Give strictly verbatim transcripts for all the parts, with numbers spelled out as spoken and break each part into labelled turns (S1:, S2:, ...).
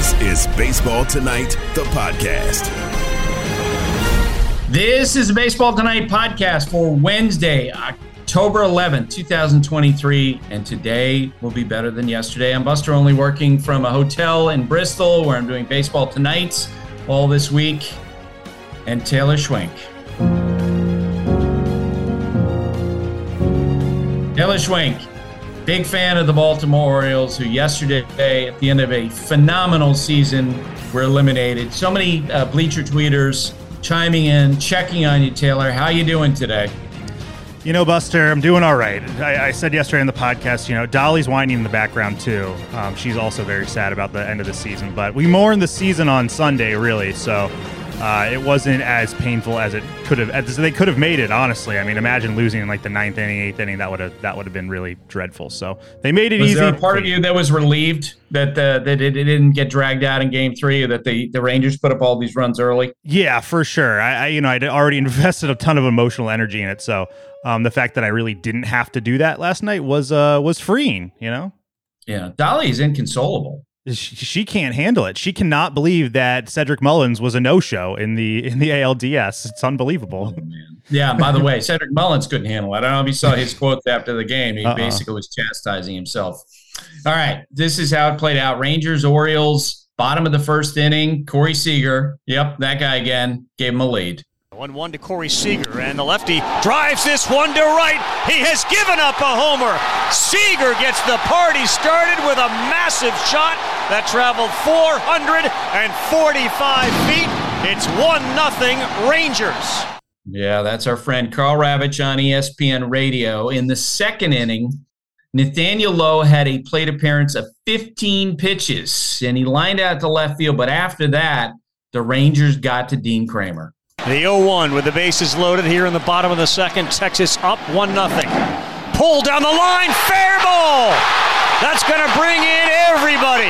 S1: This is Baseball Tonight, the podcast.
S2: This is the Baseball Tonight podcast for Wednesday, October eleventh, twenty twenty-three, and today will be better than yesterday. I'm Buster Olney, working from a hotel in Bristol where I'm doing Baseball Tonights all this week, and Taylor Schwenk. Taylor Schwenk, big fan of the Baltimore Orioles, who yesterday, at the end of a phenomenal season, were eliminated. So many uh, Bleacher tweeters chiming in, checking on you, Taylor. How you doing today?
S3: You know, Buster, I'm doing all right. I, I said yesterday in the podcast, you know, Dolly's whining in the background, too. Um, she's also very sad about the end of the season. But we mourned the season on Sunday, really, so uh, it wasn't as painful as it could have. As they could have made it, honestly. I mean, imagine losing in, like, the ninth inning, eighth inning. That would have that would have been really dreadful. So they made it
S2: was
S3: easy.
S2: Was there a part of you that was relieved that uh, that it, it didn't get dragged out in Game Three, or that the, the Rangers put up all these runs early?
S3: Yeah, for sure. I, I you know, I'd already invested a ton of emotional energy in it, so Um, the fact that I really didn't have to do that last night was uh, was freeing, you know?
S2: Yeah, Dolly is inconsolable.
S3: She, she can't handle it. She cannot believe that Cedric Mullins was a no-show in the in the A L D S. It's unbelievable.
S2: Oh, man. Yeah, by the way, Cedric Mullins couldn't handle it. I don't know if you saw his quotes after the game. He uh-uh. basically was chastising himself. All right, this is how it played out. Rangers, Orioles, bottom of the first inning. Corey Seager, yep, that guy again, gave him a lead.
S4: one one to Corey Seager, and the lefty drives this one to right. He has given up a homer. Seager gets the party started with a massive shot that traveled four hundred forty-five feet. It's one nothing Rangers.
S2: Yeah, that's our friend Carl Ravitch on E S P N Radio. In the second inning, Nathaniel Lowe had a plate appearance of fifteen pitches, and he lined out to left field. But after that, the Rangers got to Dean Kramer.
S4: The oh one with the bases loaded here in the bottom of the second. Texas up one nothing. Pull down the line, fair ball. That's going to bring in everybody.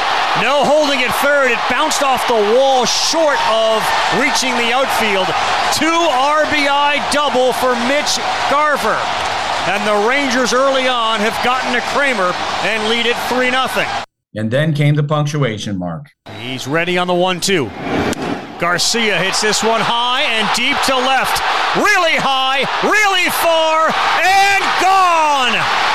S4: No holding at third. It bounced off the wall short of reaching the outfield. Two R B I double for Mitch Garver. And the Rangers early on have gotten to Kramer and lead it three nothing.
S2: And then came the punctuation mark.
S4: He's ready on the one two. Garcia hits this one high and deep to left. Really high, really far, and gone!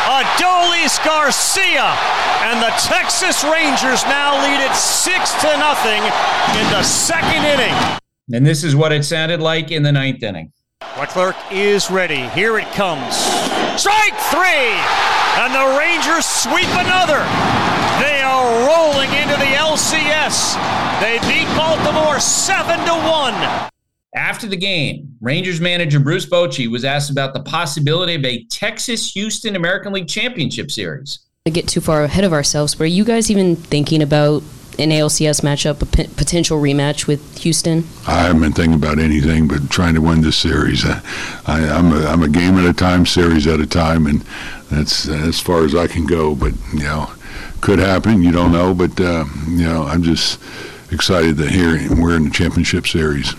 S4: Adolis Garcia. And the Texas Rangers now lead it six to nothing in the second inning.
S2: And this is what it sounded like in the ninth inning.
S4: Leclerc is ready. Here it comes. Strike three! And the Rangers sweep another. They are rolling into the L C S. They beat Baltimore seven to one.
S2: After the game, Rangers manager Bruce Bochy was asked about the possibility of a Texas-Houston American League Championship Series.
S5: To get too far ahead of ourselves, were you guys even thinking about an A L C S matchup, a p- potential rematch with Houston?
S6: I haven't been thinking about anything but trying to win this series. I, I, I'm, a, I'm a game at a time, series at a time, and that's as far as I can go. But, you know, could happen. You don't know. But, uh, you know, I'm just excited that here we're in the championship series.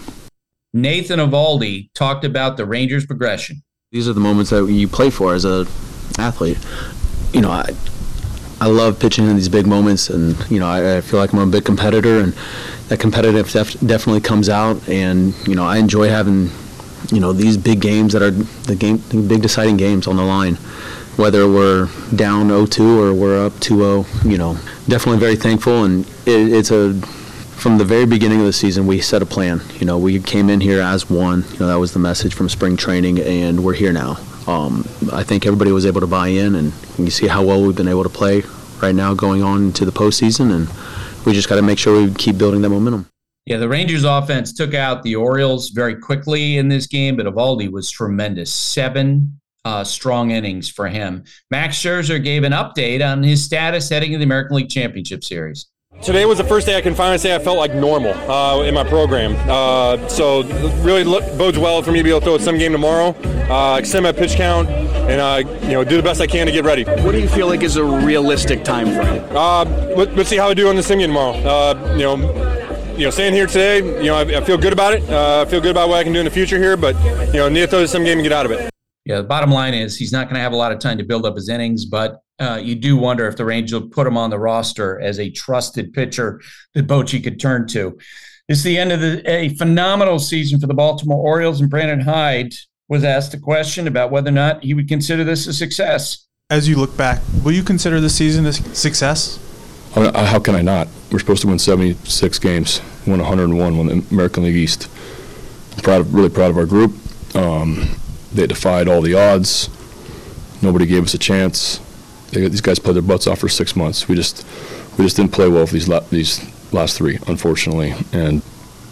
S2: Nathan Eovaldi talked about the Rangers' progression.
S7: These are the moments that you play for as a athlete. You know, I I love pitching in these big moments, and you know, I, I feel like I'm a big competitor, and that competitive def- definitely comes out. And you know, I enjoy having, you know, these big games that are the game, the big deciding games on the line. Whether we're down oh two or we're up two oh, you know, definitely very thankful. And it, it's a from the very beginning of the season, we set a plan. You know, we came in here as one. You know, that was the message from spring training, and we're here now. Um, I think everybody was able to buy in, and you see how well we've been able to play right now going on into the postseason, and we just got to make sure we keep building that momentum.
S2: Yeah, the Rangers offense took out the Orioles very quickly in this game, but Eovaldi was tremendous. Seven uh, strong innings for him. Max Scherzer gave an update on his status heading into the American League Championship Series.
S8: Today was the first day I can finally say I felt like normal uh, in my program. Uh, so really look, bodes well for me to be able to throw some game tomorrow, uh, extend my pitch count, and uh, you know, do the best I can to get ready.
S9: What do you feel like is a realistic time frame?
S8: Uh, let, let's see how I do on the sim game tomorrow. Uh, you know, you know, staying here today, you know, I, I feel good about it. Uh, I feel good about what I can do in the future here, but you know, need to throw the sim game and get out of it.
S2: Yeah, the bottom line is he's not going to have a lot of time to build up his innings, but uh, you do wonder if the Rangers will put him on the roster as a trusted pitcher that Bochy could turn to. It's the end of the, a phenomenal season for the Baltimore Orioles, and Brandon Hyde was asked a question about whether or not he would consider this a success.
S10: As you look back, will you consider this season a success?
S11: How can I not? We're supposed to win seventy-six games, win one hundred one, won the American League East. I'm proud of, really proud of our group. Um, they defied all the odds. Nobody gave us a chance. They, these guys played their butts off for six months. We just we just didn't play well for these la- these last three, unfortunately. And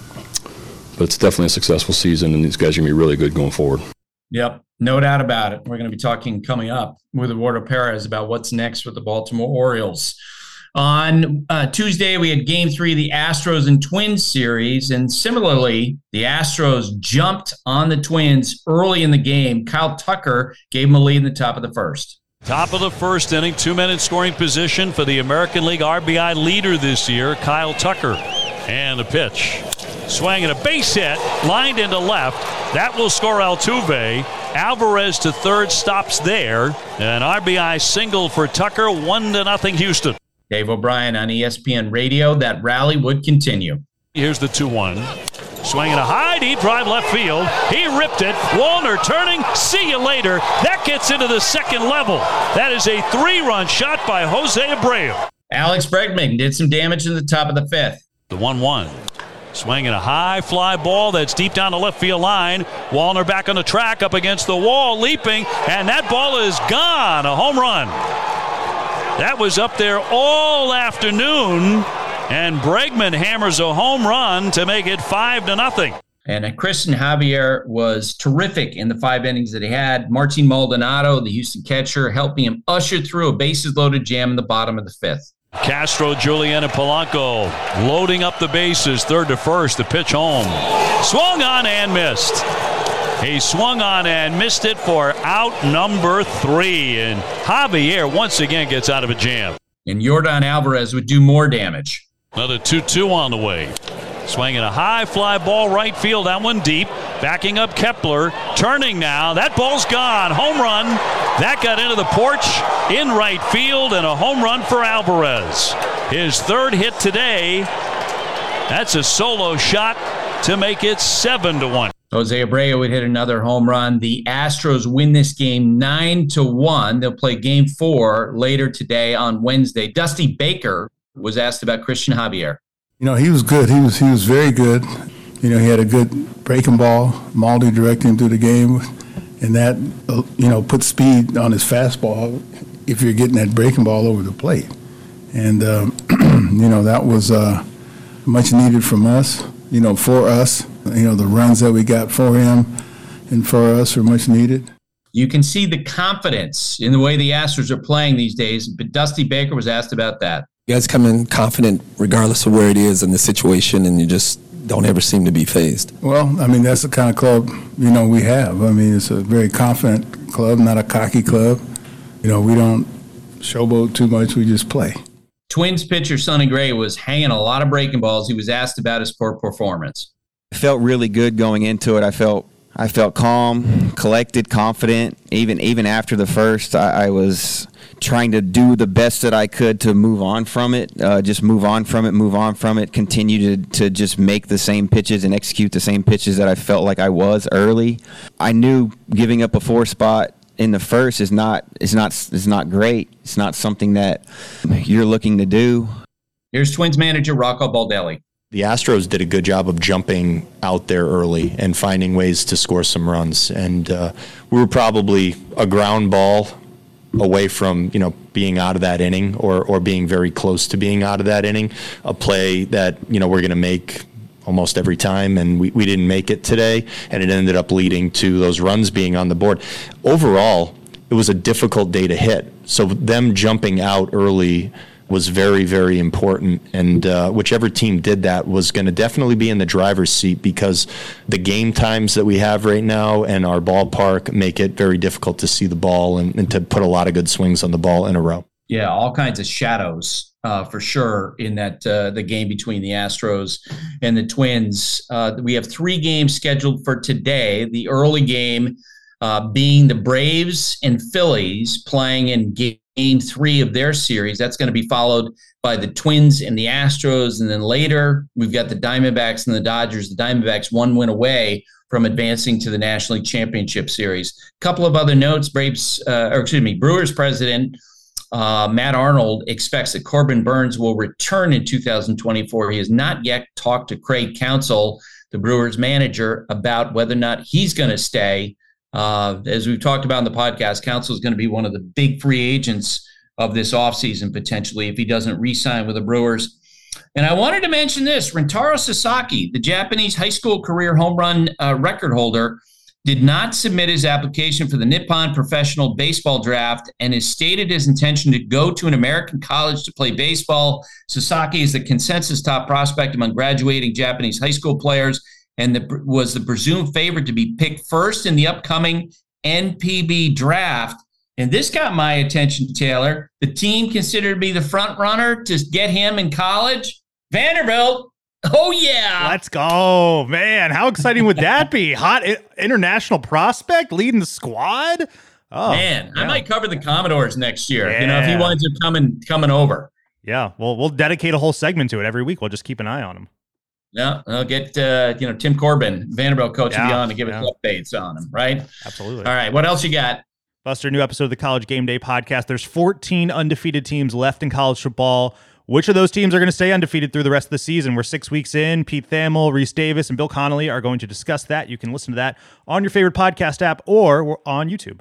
S11: but it's definitely a successful season, and these guys are going to be really good going forward.
S2: Yep, no doubt about it. We're going to be talking coming up with Eduardo Perez about what's next with the Baltimore Orioles. On uh, Tuesday, we had game three of the Astros and Twins series, and similarly, the Astros jumped on the Twins early in the game. Kyle Tucker gave them a lead in the top of the first.
S12: Top of the first inning, two men in scoring position for the American League R B I leader this year, Kyle Tucker. And a pitch. Swinging a base hit, lined into left. That will score Altuve. Alvarez to third, stops there. An R B I single for Tucker, one to nothing Houston.
S2: Dave O'Brien on E S P N Radio. That rally would continue.
S12: Here's the two one. Swinging a high, deep drive left field. He ripped it. Wallner turning. See you later. That gets into the second level. That is a three-run shot by Jose Abreu.
S2: Alex Bregman did some damage in the top of the fifth.
S12: The one one. Swinging a high fly ball that's deep down the left field line. Wallner back on the track, up against the wall, leaping, and that ball is gone. A home run. That was up there all afternoon, and Bregman hammers a home run to make it five to nothing.
S2: And uh, Christian Javier was terrific in the five innings that he had. Martin Maldonado, the Houston catcher, helping him usher through a bases-loaded jam in the bottom of the fifth.
S12: Castro, Julian, and Polanco loading up the bases, third to first, the pitch home. Swung on and missed. He swung on and missed it for out number three. And Javier once again gets out of a jam.
S2: And Yordan Alvarez would do more damage.
S12: Another two two on the way. Swinging a high fly ball right field. That one deep. Backing up Kepler. Turning now. That ball's gone. Home run. That got into the porch in right field, and a home run for Alvarez. His third hit today. That's a solo shot to make it seven to one.
S2: Jose Abreu would hit another home run. The Astros win this game nine to one. They'll play game four later today on Wednesday. Dusty Baker was asked about Christian Javier.
S13: You know, he was good. He was he was very good. You know, he had a good breaking ball. Maldi directed him through the game, and that, you know, put speed on his fastball if you're getting that breaking ball over the plate. And, um, you know, that was uh, much needed from us, you know, for us. You know, the runs that we got for him and for us are much needed.
S2: You can see the confidence in the way the Astros are playing these days, but Dusty Baker was asked about that.
S14: You guys come in confident regardless of where it is and the situation, and you just don't ever seem to be fazed.
S13: Well, I mean, that's the kind of club, you know, we have. I mean, it's a very confident club, not a cocky club. You know, we don't showboat too much, we just play.
S2: Twins pitcher Sonny Gray was hanging a lot of breaking balls. He was asked about his poor performance.
S15: I felt really good going into it. I felt I felt calm, collected, confident. Even even after the first, I, I was trying to do the best that I could to move on from it, uh, just move on from it, move on from it, continue to, to just make the same pitches and execute the same pitches that I felt like I was early. I knew giving up a four spot in the first is not is not is not great. It's not something that you're looking to do.
S2: Here's Twins manager Rocco Baldelli.
S16: The Astros did a good job of jumping out there early and finding ways to score some runs. And uh, we were probably a ground ball away from, you know, being out of that inning or, or being very close to being out of that inning. A play that, you know, we're going to make almost every time, and we, we didn't make it today, and it ended up leading to those runs being on the board. Overall, it was a difficult day to hit. So them jumping out early was very, very important, and uh, whichever team did that was going to definitely be in the driver's seat, because the game times that we have right now and our ballpark make it very difficult to see the ball and, and to put a lot of good swings on the ball in a row.
S2: Yeah, all kinds of shadows uh, for sure in that uh, the game between the Astros and the Twins. Uh, we have three games scheduled for today. The early game uh, being the Braves and Phillies playing in game game three of their series. That's going to be followed by the Twins and the Astros. And then later, we've got the Diamondbacks and the Dodgers. The Diamondbacks one win away from advancing to the National League Championship Series. A couple of other notes. Braves, uh, or excuse me, Brewers president uh, Matt Arnold expects that Corbin Burnes will return in two thousand twenty-four. He has not yet talked to Craig Counsell, the Brewers manager, about whether or not he's going to stay. Uh, as we've talked about in the podcast, Counsell is going to be one of the big free agents of this offseason, potentially, if he doesn't re-sign with the Brewers. And I wanted to mention this. Rintaro Sasaki, the Japanese high school career home run uh, record holder, did not submit his application for the Nippon Professional Baseball Draft and has stated his intention to go to an American college to play baseball. Sasaki is the consensus top prospect among graduating Japanese high school players and the, was the presumed favorite to be picked first in the upcoming N P B draft. And this got my attention, Taylor. The team considered to be the front runner to get him in college. Vanderbilt. Oh, yeah.
S3: Let's go, man. How exciting would that be? Hot I- international prospect leading the squad. Oh,
S2: man,
S3: yeah.
S2: I might cover the Commodores next year.
S3: Yeah.
S2: You know, if he winds up coming, coming over.
S3: Yeah, well, we'll dedicate a whole segment to it every week. We'll just keep an eye on him.
S2: Yeah, I'll get, uh, you know, Tim Corbin, Vanderbilt coach,
S3: yeah,
S2: will be on to give
S3: yeah.
S2: us updates on him, right?
S3: Absolutely.
S2: All right, what else you got?
S3: Buster, new episode of the College Game Day podcast. There's fourteen undefeated teams left in college football. Which of those teams are going to stay undefeated through the rest of the season? We're six weeks in. Pete Thamel, Reese Davis, and Bill Connolly are going to discuss that. You can listen to that on your favorite podcast app or on YouTube.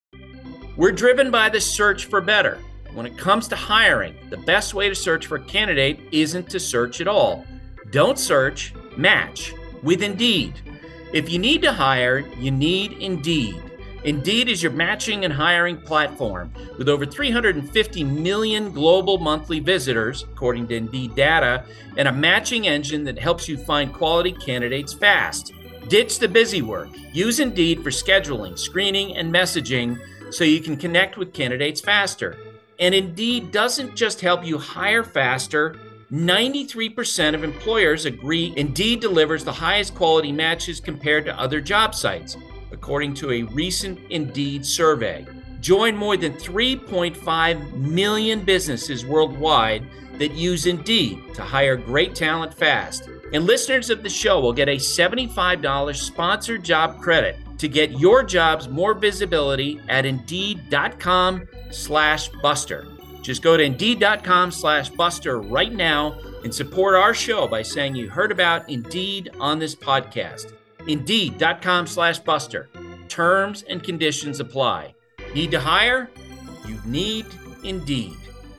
S2: We're driven by the search for better. When it comes to hiring, the best way to search for a candidate isn't to search at all. Don't search, match with Indeed. If you need to hire, you need Indeed. Indeed is your matching and hiring platform. With over three hundred fifty million global monthly visitors, according to Indeed data, and a matching engine that helps you find quality candidates fast. Ditch the busy work. Use Indeed for scheduling, screening, and messaging so you can connect with candidates faster. And Indeed doesn't just help you hire faster. ninety-three percent of employers agree Indeed delivers the highest quality matches compared to other job sites, according to a recent Indeed survey. Join more than three point five million businesses worldwide that use Indeed to hire great talent fast. And listeners of the show will get a seventy-five dollars sponsored job credit to get your jobs more visibility at Indeed.com slash Buster. Just go to Indeed.com slash Buster right now and support our show by saying you heard about Indeed on this podcast. Indeed.com slash Buster. Terms and conditions apply. Need to hire? You need Indeed.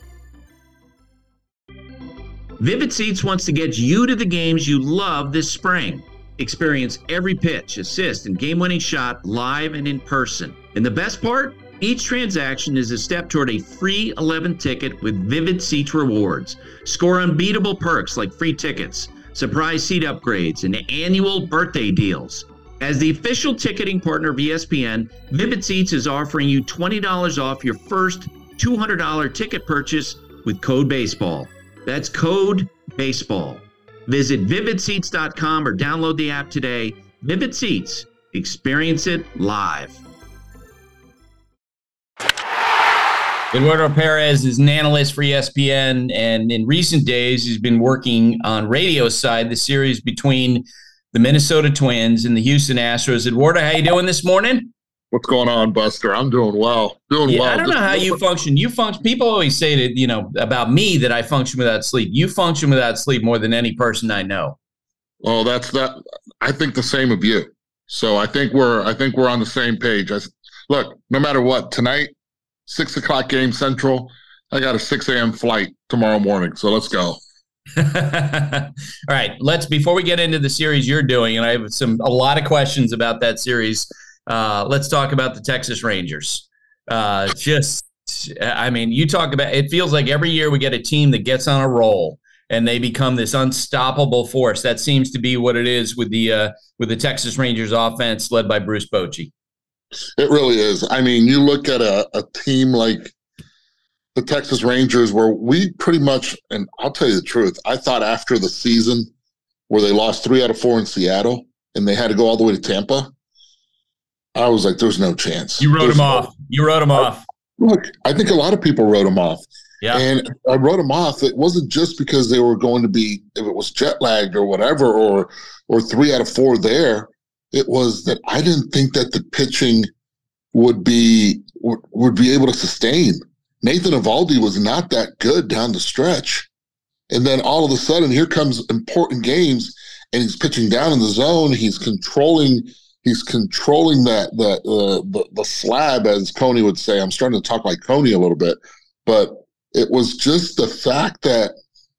S2: Vivid Seats wants to get you to the games you love this spring. Experience every pitch, assist, and game-winning shot live and in person. And the best part? Each transaction is a step toward a free eleventh ticket with Vivid Seats rewards. Score unbeatable perks like free tickets, surprise seat upgrades, and annual birthday deals. As the official ticketing partner of E S P N, Vivid Seats is offering you twenty dollars off your first two hundred dollars ticket purchase with code BASEBALL. That's code BASEBALL. Visit vivid seats dot com or download the app today. Vivid Seats. Experience it live. Eduardo Perez is an analyst for E S P N, and in recent days, he's been working on radio side, the series between the Minnesota Twins and the Houston Astros. Eduardo, how you doing this morning?
S17: What's going on, Buster? I'm doing well. Doing
S2: yeah,
S17: well.
S2: I don't know how you function. You function. People always say that, you know, about me that I function without sleep. You function without sleep more than any person I know.
S17: Oh, that's that. I think the same of you. So I think we're I think we're on the same page. I, look, no matter what, tonight, six o'clock game Central. I got a six a.m. flight tomorrow morning. So let's go.
S2: All right, let's before we get into the series you're doing, and I have some a lot of questions about that series. Uh, let's talk about the Texas Rangers. Uh, just, I mean, you talk about it feels like every year we get a team that gets on a roll and they become this unstoppable force. That seems to be what it is with the uh, with the Texas Rangers offense led by Bruce Bochy.
S17: It really is. I mean, you look at a, a team like the Texas Rangers where we pretty much, and I'll tell you the truth, I thought after the season where they lost three out of four in Seattle and they had to go all the way to Tampa, I was like, there's no chance.
S2: You wrote
S17: there's
S2: them
S17: no,
S2: off. You wrote them
S17: I,
S2: off.
S17: Look, I think a lot of people wrote him off.
S2: Yeah.
S17: And I wrote him off. It wasn't just because they were going to be, if it was jet lagged or whatever, or or three out of four there. It was that I didn't think that the pitching would be would, would be able to sustain. Nathan Eovaldi was not that good down the stretch. And then all of a sudden, here comes important games, and he's pitching down in the zone. He's controlling he's controlling that that uh, the the slab, as Coney would say. I'm starting to talk like Coney a little bit, but it was just the fact that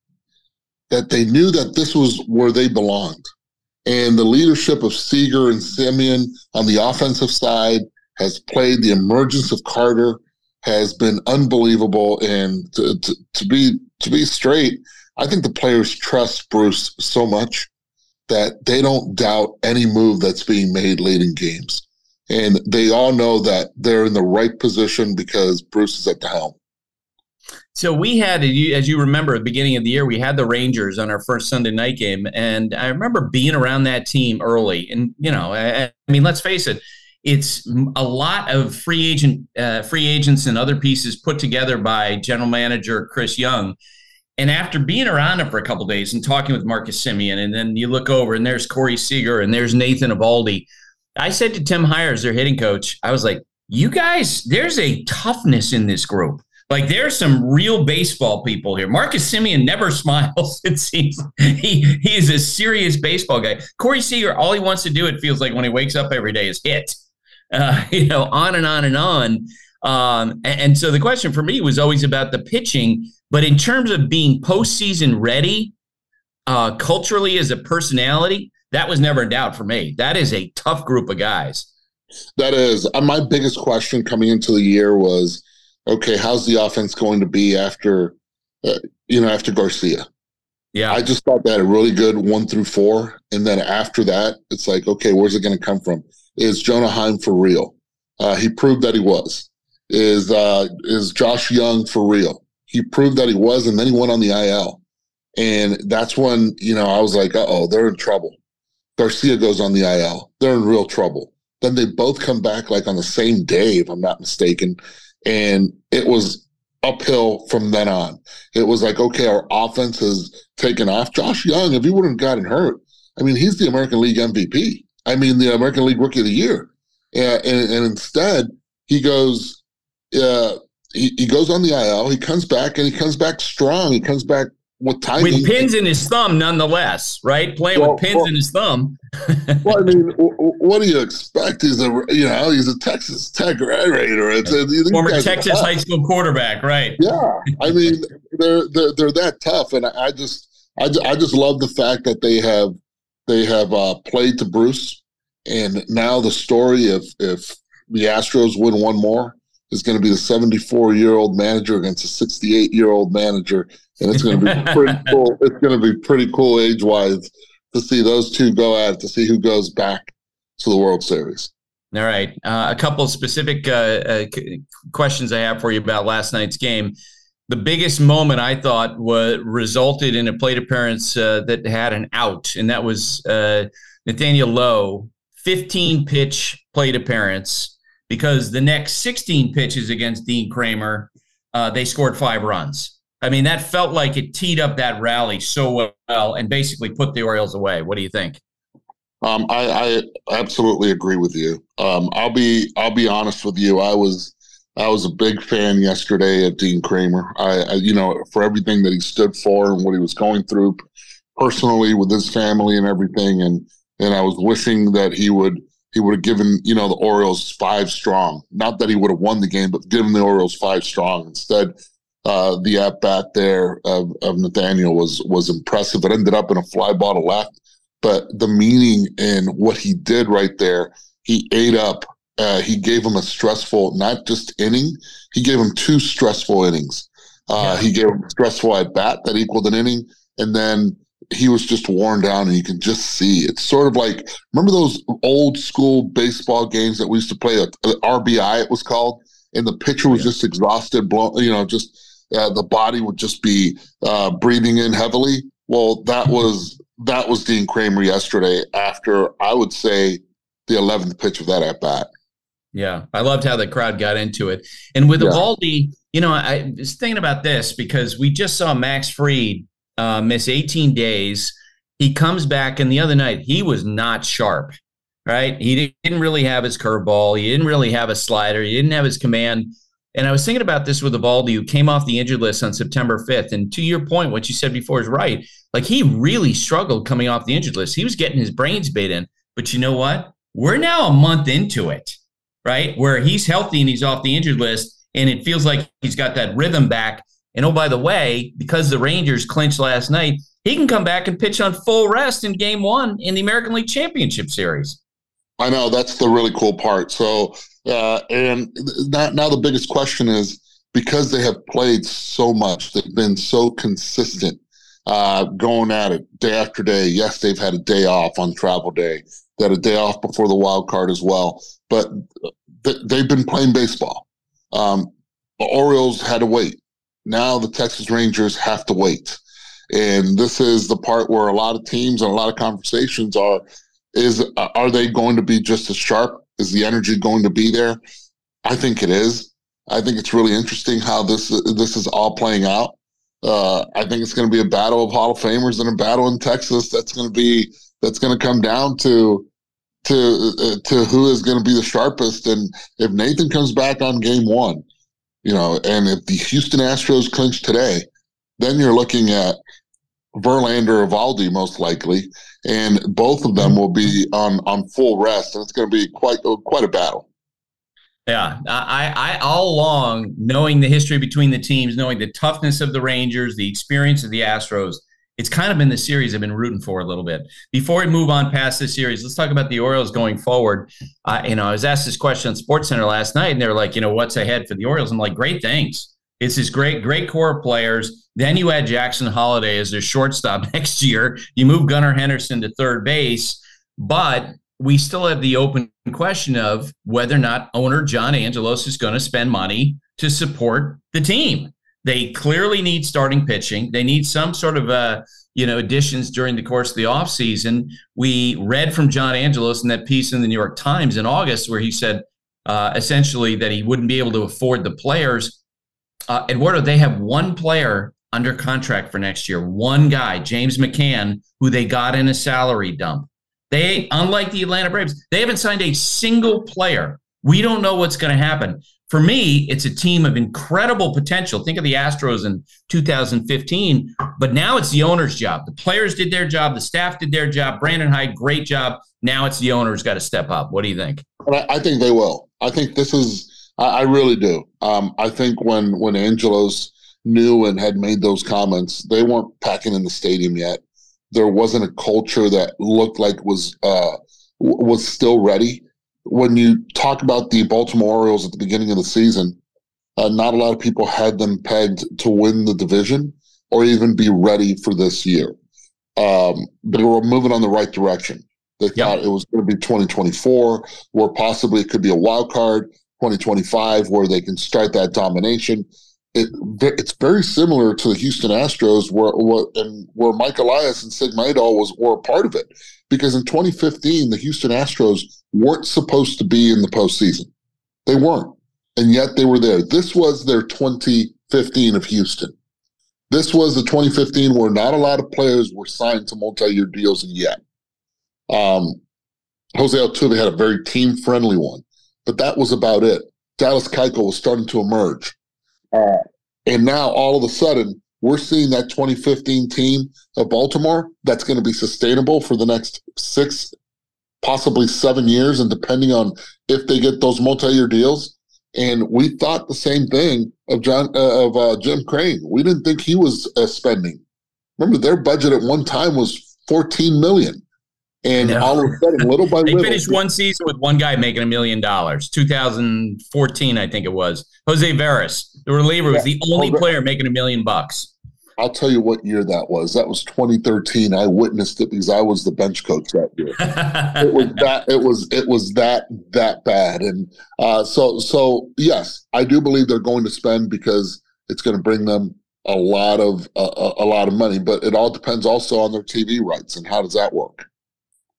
S17: that they knew that this was where they belonged. And the leadership of Seager and Semien on the offensive side has played. The emergence of Carter has been unbelievable. And to, to, to be to be straight, I think the players trust Bruce so much that they don't doubt any move that's being made late in games. And they all know that they're in the right position because Bruce is at the helm.
S2: So we had, as you remember, at the beginning of the year, we had the Rangers on our first Sunday night game. And I remember being around that team early. And, you know, I, I mean, let's face it, it's a lot of free agent, uh, free agents and other pieces put together by general manager Chris Young. And after being around him for a couple of days and talking with Marcus Semien, and then you look over and there's Corey Seager and there's Nathan Eovaldi, I said to Tim Hires, their hitting coach, I was like, you guys, there's a toughness in this group. Like, there's some real baseball people here. Marcus Semien never smiles, it seems. He, he is a serious baseball guy. Corey Seager, all he wants to do, it feels like, when he wakes up every day is hit. Uh, you know, on and on and on. Um, and, and so the question for me was always about the pitching. But in terms of being postseason ready, uh, culturally as a personality, that was never in doubt for me. That is a tough group of guys.
S17: That is. Uh, my biggest question coming into the year was, okay, how's the offense going to be after, uh, you know, after Garcia?
S2: Yeah.
S17: I just thought they had a really good one through four. And then after that, it's like, okay, where's it going to come from? Is Jonah Heim for real? Uh, he proved that he was. Is uh, is Josh Young for real? He proved that he was, and then he went on the I L. And that's when, you know, I was like, uh-oh, they're in trouble. Garcia goes on the I L. They're in real trouble. Then they both come back like on the same day, if I'm not mistaken. And it was uphill from then on. It was like, okay, our offense has taken off. Josh Young, if he wouldn't have gotten hurt, I mean, he's the American League M V P. I mean, the American League Rookie of the Year. And, and, and instead, he goes, uh, he, he goes on the I L. He comes back, and he comes back strong. He comes back with timing.
S2: With pins in his thumb, nonetheless, right? Playing well, with pins well, in his thumb.
S17: Well, I mean, what do you expect? He's a, you know, he's a Texas Tech Raider. It's a,
S2: former Texas high school quarterback, right?
S17: Yeah, I mean, they're they're they're that tough, and I just I, I just love the fact that they have they have uh, played to Bruce, and now the story if if the Astros win one more is going to be the seventy-four-year-old manager against a sixty-eight-year-old manager, and it's going to be pretty cool. It's going to be pretty cool age-wise to see those two go at it, to see who goes back to the World Series.
S2: All right. Uh, a couple of specific uh, uh, questions I have for you about last night's game. The biggest moment, I thought, was resulted in a plate appearance uh, that had an out, and that was uh, Nathaniel Lowe, fifteen-pitch plate appearance, because the next sixteen pitches against Dean Kramer, uh, they scored five runs. I mean, that felt like it teed up that rally so well and basically put the Orioles away. What do you think?
S17: Um, I, I absolutely agree with you. Um, I'll be I'll be honest with you. I was I was a big fan yesterday of Dean Kramer. I, I you know for everything that he stood for and what he was going through personally with his family and everything, and and I was wishing that he would he would have given you know the Orioles five strong. Not that he would have won the game, but given the Orioles five strong instead. Uh, the at bat there of, of Nathaniel was was impressive. It ended up in a fly ball to left, but the meaning in what he did right there, he ate up. Uh, he gave him a stressful, not just inning, he gave him two stressful innings. Uh, yeah. He gave him a stressful at bat that equaled an inning, and then he was just worn down, and you can just see. It's sort of like, remember those old school baseball games that we used to play, at R B I it was called, and the pitcher was yeah. just exhausted, blown, you know, just Uh, the body would just be uh, breathing in heavily. Well, that was that was Dean Kramer yesterday after, I would say, the eleventh pitch of that at-bat.
S2: Yeah, I loved how the crowd got into it. And with
S17: Yeah.
S2: Eovaldi, you know, I was thinking about this because we just saw Max Fried uh, miss eighteen days. He comes back, and the other night he was not sharp, right? He didn't really have his curveball. He didn't really have a slider. He didn't have his command. And I was thinking about this with Eovaldi, who came off the injured list on September fifth. And to your point, what you said before is right. Like, he really struggled coming off the injured list. He was getting his brains bait in. But you know what? We're now a month into it, right? Where he's healthy and he's off the injured list, and it feels like he's got that rhythm back. And oh, by the way, because the Rangers clinched last night, he can come back and pitch on full rest in game one in the American League Championship Series.
S17: I know, that's the really cool part. So, uh, and now, now the biggest question is, because they have played so much, they've been so consistent, uh, going at it day after day. Yes, they've had a day off on travel day. They had a day off before the wild card as well. But th- they've been playing baseball. Um, the Orioles had to wait. Now the Texas Rangers have to wait. And this is the part where a lot of teams and a lot of conversations are, is uh, are they going to be just as sharp? Is the energy going to be there? I think it is. I think it's really interesting how this this is all playing out. Uh, I think it's going to be a battle of Hall of Famers and a battle in Texas. That's going to be that's going to come down to to uh, to who is going to be the sharpest. And if Nathan comes back on game one, you know, and if the Houston Astros clinch today, then you're looking at Verlander or Eovaldi most likely, and both of them will be on, on full rest, and it's going to be quite quite a battle.
S2: Yeah, I, I all along, knowing the history between the teams, knowing the toughness of the Rangers, the experience of the Astros, it's kind of been the series I've been rooting for a little bit. Before we move on past this series, let's talk about the Orioles going forward. Uh, you know, I was asked this question on SportsCenter last night, and they were like, you know, what's ahead for the Orioles? I'm like, great things. It's this great, great core of players. Then you add Jackson Holliday as their shortstop next year. You move Gunnar Henderson to third base, but we still have the open question of whether or not owner John Angelos is going to spend money to support the team. They clearly need starting pitching. They need some sort of, uh, you know, additions during the course of the offseason. We read from John Angelos in that piece in the New York Times in August where he said uh, essentially that he wouldn't be able to afford the players. Uh, Eduardo, they have one player under contract for next year, one guy, James McCann, who they got in a salary dump. They, unlike the Atlanta Braves, they haven't signed a single player. We don't know what's going to happen. For me, it's a team of incredible potential. Think of the Astros in two thousand fifteen, but now it's the owner's job. The players did their job. The staff did their job. Brandon Hyde, great job. Now it's the owner's got to step up. What do you think?
S17: I, I think they will. I think this is I, I really do. Um, I think when when Angelos knew and had made those comments, they weren't packing in the stadium yet. There wasn't a culture that looked like was uh, was still ready. When you talk about the Baltimore Orioles at the beginning of the season, uh, not a lot of people had them pegged to win the division or even be ready for this year. Um, they were moving on the right direction. They thought it was going to be twenty twenty-four, where possibly it could be a wild card, twenty twenty-five, where they can start that domination. It, it's very similar to the Houston Astros, where where, and where Mike Elias and Sig Mejdal was were a part of it, because in twenty fifteen the Houston Astros weren't supposed to be in the postseason. They weren't, and yet they were there. This was their twenty fifteen of Houston. This was the twenty fifteen where not a lot of players were signed to multi-year deals yet. Um, Jose Altuve had a very team-friendly one, but that was about it. Dallas Keuchel was starting to emerge. Uh, and now all of a sudden, we're seeing that twenty fifteen team of Baltimore that's going to be sustainable for the next six, possibly seven years, and depending on if they get those multi-year deals. And we thought the same thing of John uh, of uh, Jim Crane. We didn't think he was uh, spending. Remember, their budget at one time was fourteen million dollars. And
S2: Yeah.
S17: all of a sudden, little by
S2: They
S17: little,
S2: finished one season with one guy making a million dollars. two thousand fourteen, I think it was. Jose Veras, the reliever, was the only
S17: Jose-
S2: player making a million bucks.
S17: I'll tell you what year that was. That was twenty thirteen. I witnessed it because I was the bench coach that year. it was that. It was. It was that that bad. And uh, so so yes, I do believe they're going to spend because it's going to bring them a lot of uh, a, a lot of money. But it all depends also on their T V rights and how does that work.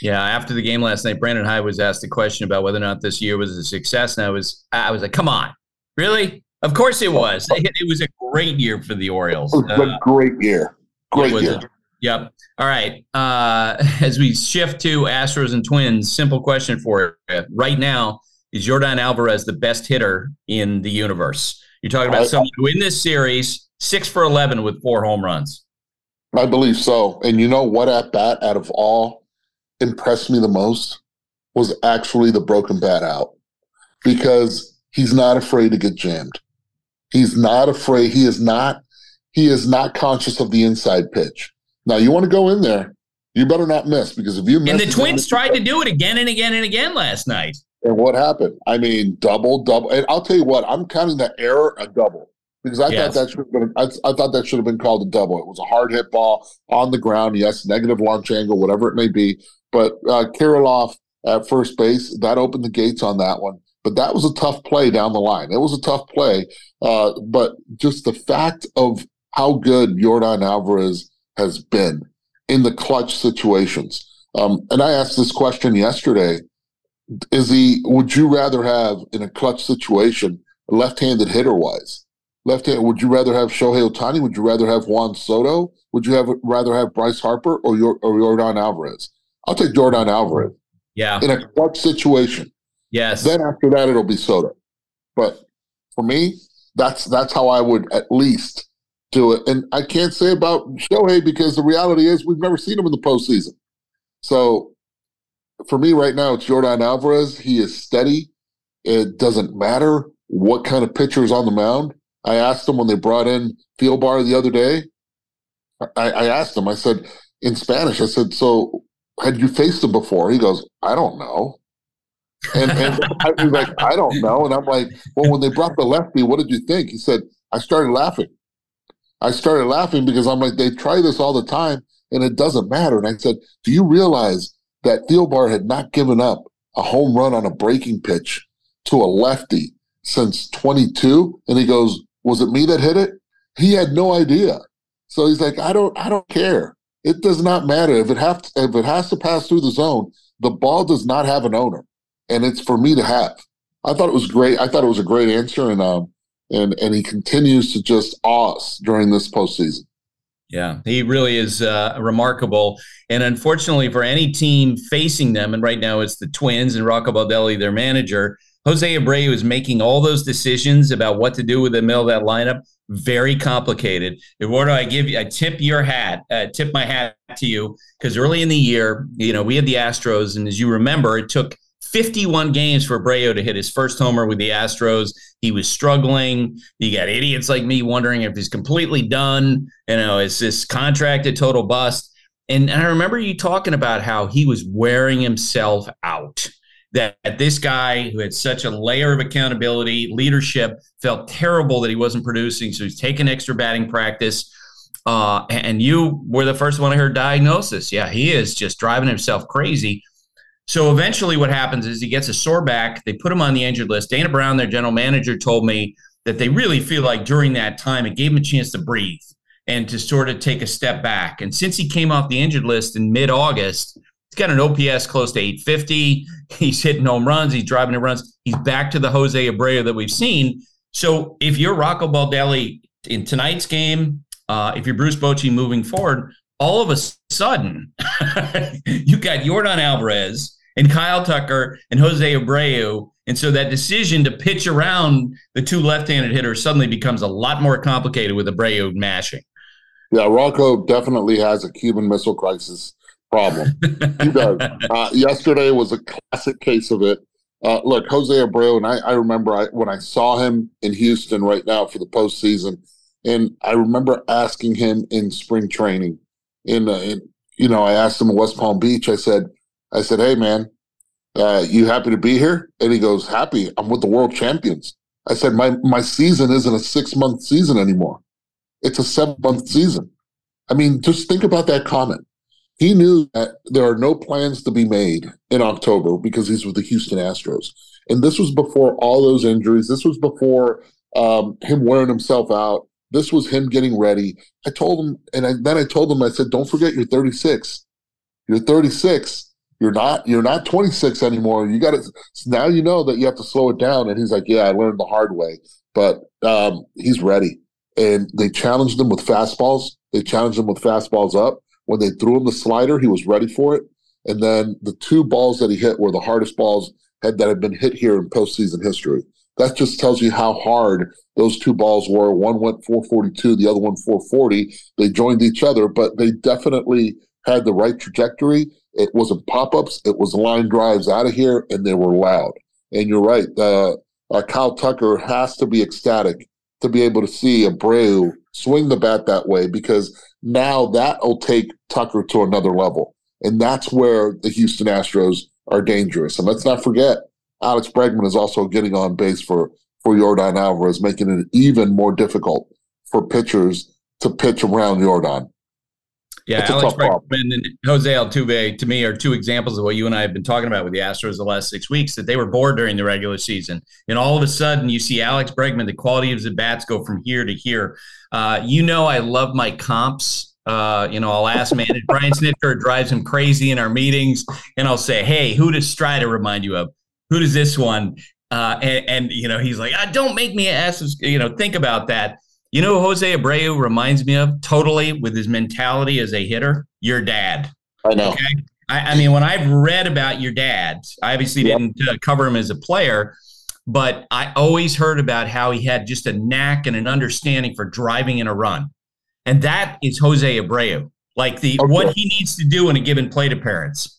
S2: Yeah, after the game last night, Brandon Hyde was asked a question about whether or not this year was a success, and I was, I was like, "Come on, really? Of course it was. It, it was a great year for the Orioles.
S17: It was a great year. Great year.
S2: A, yep. All right. Uh, as we shift to Astros and Twins, simple question for you right now: is Yordan Alvarez the best hitter in the universe? You're talking about I, someone who, in this series, six for eleven with four home runs.
S17: I believe so. And you know what at bat out of all impressed me the most was actually the broken bat out, because he's not afraid to get jammed. He's not afraid. He is not, he is not conscious of the inside pitch. Now, you want to go in there, you better not miss, because if you miss.
S2: And the Twins tried to do it again and again and again last night.
S17: And what happened? I mean, double, double. And I'll tell you what, I'm counting that error a double. Because I yes. thought that should have been, I, I thought that should have been called a double. It was a hard hit ball on the ground. Yes, negative launch angle, whatever it may be. But uh, Kirilloff at first base, that opened the gates on that one. But that was a tough play down the line. It was a tough play. Uh, but just the fact of how good Yordan Alvarez has been in the clutch situations. Um, and I asked this question yesterday: Is he? Would you rather have in a clutch situation, left-handed hitter-wise? Left-handed, would you rather have Shohei Ohtani? Would you rather have Juan Soto? Would you have rather have Bryce Harper or your or Yordan Alvarez? I'll take Yordan Alvarez.
S2: Yeah.
S17: In a clutch situation.
S2: Yes.
S17: Then after that, it'll be Soto. But for me, that's that's how I would at least do it. And I can't say about Shohei, because the reality is we've never seen him in the postseason. So for me right now, it's Yordan Alvarez. He is steady. It doesn't matter what kind of pitcher is on the mound. I asked him when they brought in Thielbar the other day, I, I asked him, I said, in Spanish, I said, so had you faced him before? He goes, I don't know. And, and I was like, I don't know. And I'm like, well, when they brought the lefty, what did you think? He said, I started laughing. I started laughing because I'm like, they try this all the time and it doesn't matter. And I said, do you realize that Thielbar had not given up a home run on a breaking pitch to a lefty since twenty-two? And he goes, was it me that hit it? He had no idea. So he's like, I don't, I don't care. It does not matter if it have to, if it has to pass through the zone. The ball does not have an owner, and it's for me to have. I thought it was great. I thought it was a great answer, and um, and and he continues to just awe us during this postseason.
S2: Yeah, he really is uh, remarkable. And unfortunately for any team facing them, and right now it's the Twins and Rocco Baldelli, their manager, Jose Abreu is making all those decisions about what to do with the middle of that lineup. Very complicated. Eduardo, I give you, I tip your hat, uh, tip my hat to you, because early in the year, you know, we had the Astros, and as you remember, it took fifty-one games for Abreu to hit his first homer with the Astros. He was struggling. You got idiots like me wondering if he's completely done. You know, is this contract a total bust? And, and I remember you talking about how he was wearing himself out. That this guy who had such a layer of accountability, leadership, felt terrible that he wasn't producing, so he's taking extra batting practice. Uh, and you were the first one I heard diagnosis. Yeah, he is just driving himself crazy. So eventually what happens is he gets a sore back. They put him on the injured list. Dana Brown, their general manager, told me that they really feel like during that time it gave him a chance to breathe and to sort of take a step back. And since he came off the injured list in mid-August, he's got an O P S close to eight fifty. He's hitting home runs. He's driving in runs. He's back to the Jose Abreu that we've seen. So if you're Rocco Baldelli in tonight's game, uh, if you're Bruce Bochy moving forward, all of a sudden you got Yordan Alvarez and Kyle Tucker and Jose Abreu. And so that decision to pitch around the two left-handed hitters suddenly becomes a lot more complicated with Abreu mashing.
S17: Yeah, Rocco definitely has a Cuban Missile Crisis problem. He does. Uh, yesterday was a classic case of it. Uh, look, Jose Abreu, and I, I remember I, when I saw him in Houston right now for the postseason, and I remember asking him in spring training, in, uh, in you know, I asked him in West Palm Beach, I said, I said, hey, man, uh, you happy to be here? And he goes, happy. I'm with the world champions. I said, my, my season isn't a six-month season anymore. It's a seven-month season. I mean, just think about that comment. He knew that there are no plans to be made in October because he's with the Houston Astros. And this was before all those injuries. This was before um, him wearing himself out. This was him getting ready. I told him, and I, then I told him, I said, don't forget you're thirty-six. You're thirty-six. You're not you're not twenty-six anymore. You got to now. You know that you have to slow it down." And he's like, "Yeah, I learned the hard way." But um, he's ready. And they challenged him with fastballs. They challenged him with fastballs up. When they threw him the slider, he was ready for it. And then the two balls that he hit were the hardest balls had, that had been hit here in postseason history. That just tells you how hard those two balls were. One went four forty-two, the other one four forty. They joined each other, but they definitely had the right trajectory. It wasn't pop-ups. It was line drives out of here, and they were loud. And you're right. Uh, uh, Kyle Tucker has to be ecstatic to be able to see Abreu swing the bat that way, because now that will take Tucker to another level. And that's where the Houston Astros are dangerous. And let's not forget, Alex Bregman is also getting on base for, for Yordan Alvarez, making it even more difficult for pitchers to pitch around Yordan.
S2: Yeah, Alex Bregman and Jose Altuve, to me, are two examples of what you and I have been talking about with the Astros the last six weeks, that they were bored during the regular season. And all of a sudden, you see Alex Bregman, the quality of his bats go from here to here. Uh, you know I love my comps. Uh, you know, I'll ask man, Brian Snitker drives him crazy in our meetings, and I'll say, hey, who does Strider remind you of? Who does this one? Uh, and, and, you know, he's like, ah, don't make me ask, you know, think about that. You know who Jose Abreu reminds me of totally with his mentality as a hitter? Your dad.
S17: I know.
S2: Okay? I, I mean, when I've read about your dad, I obviously yep. didn't uh, cover him as a player, but I always heard about how he had just a knack and an understanding for driving in a run. And that is Jose Abreu, like the okay. what he needs to do in a given plate appearance.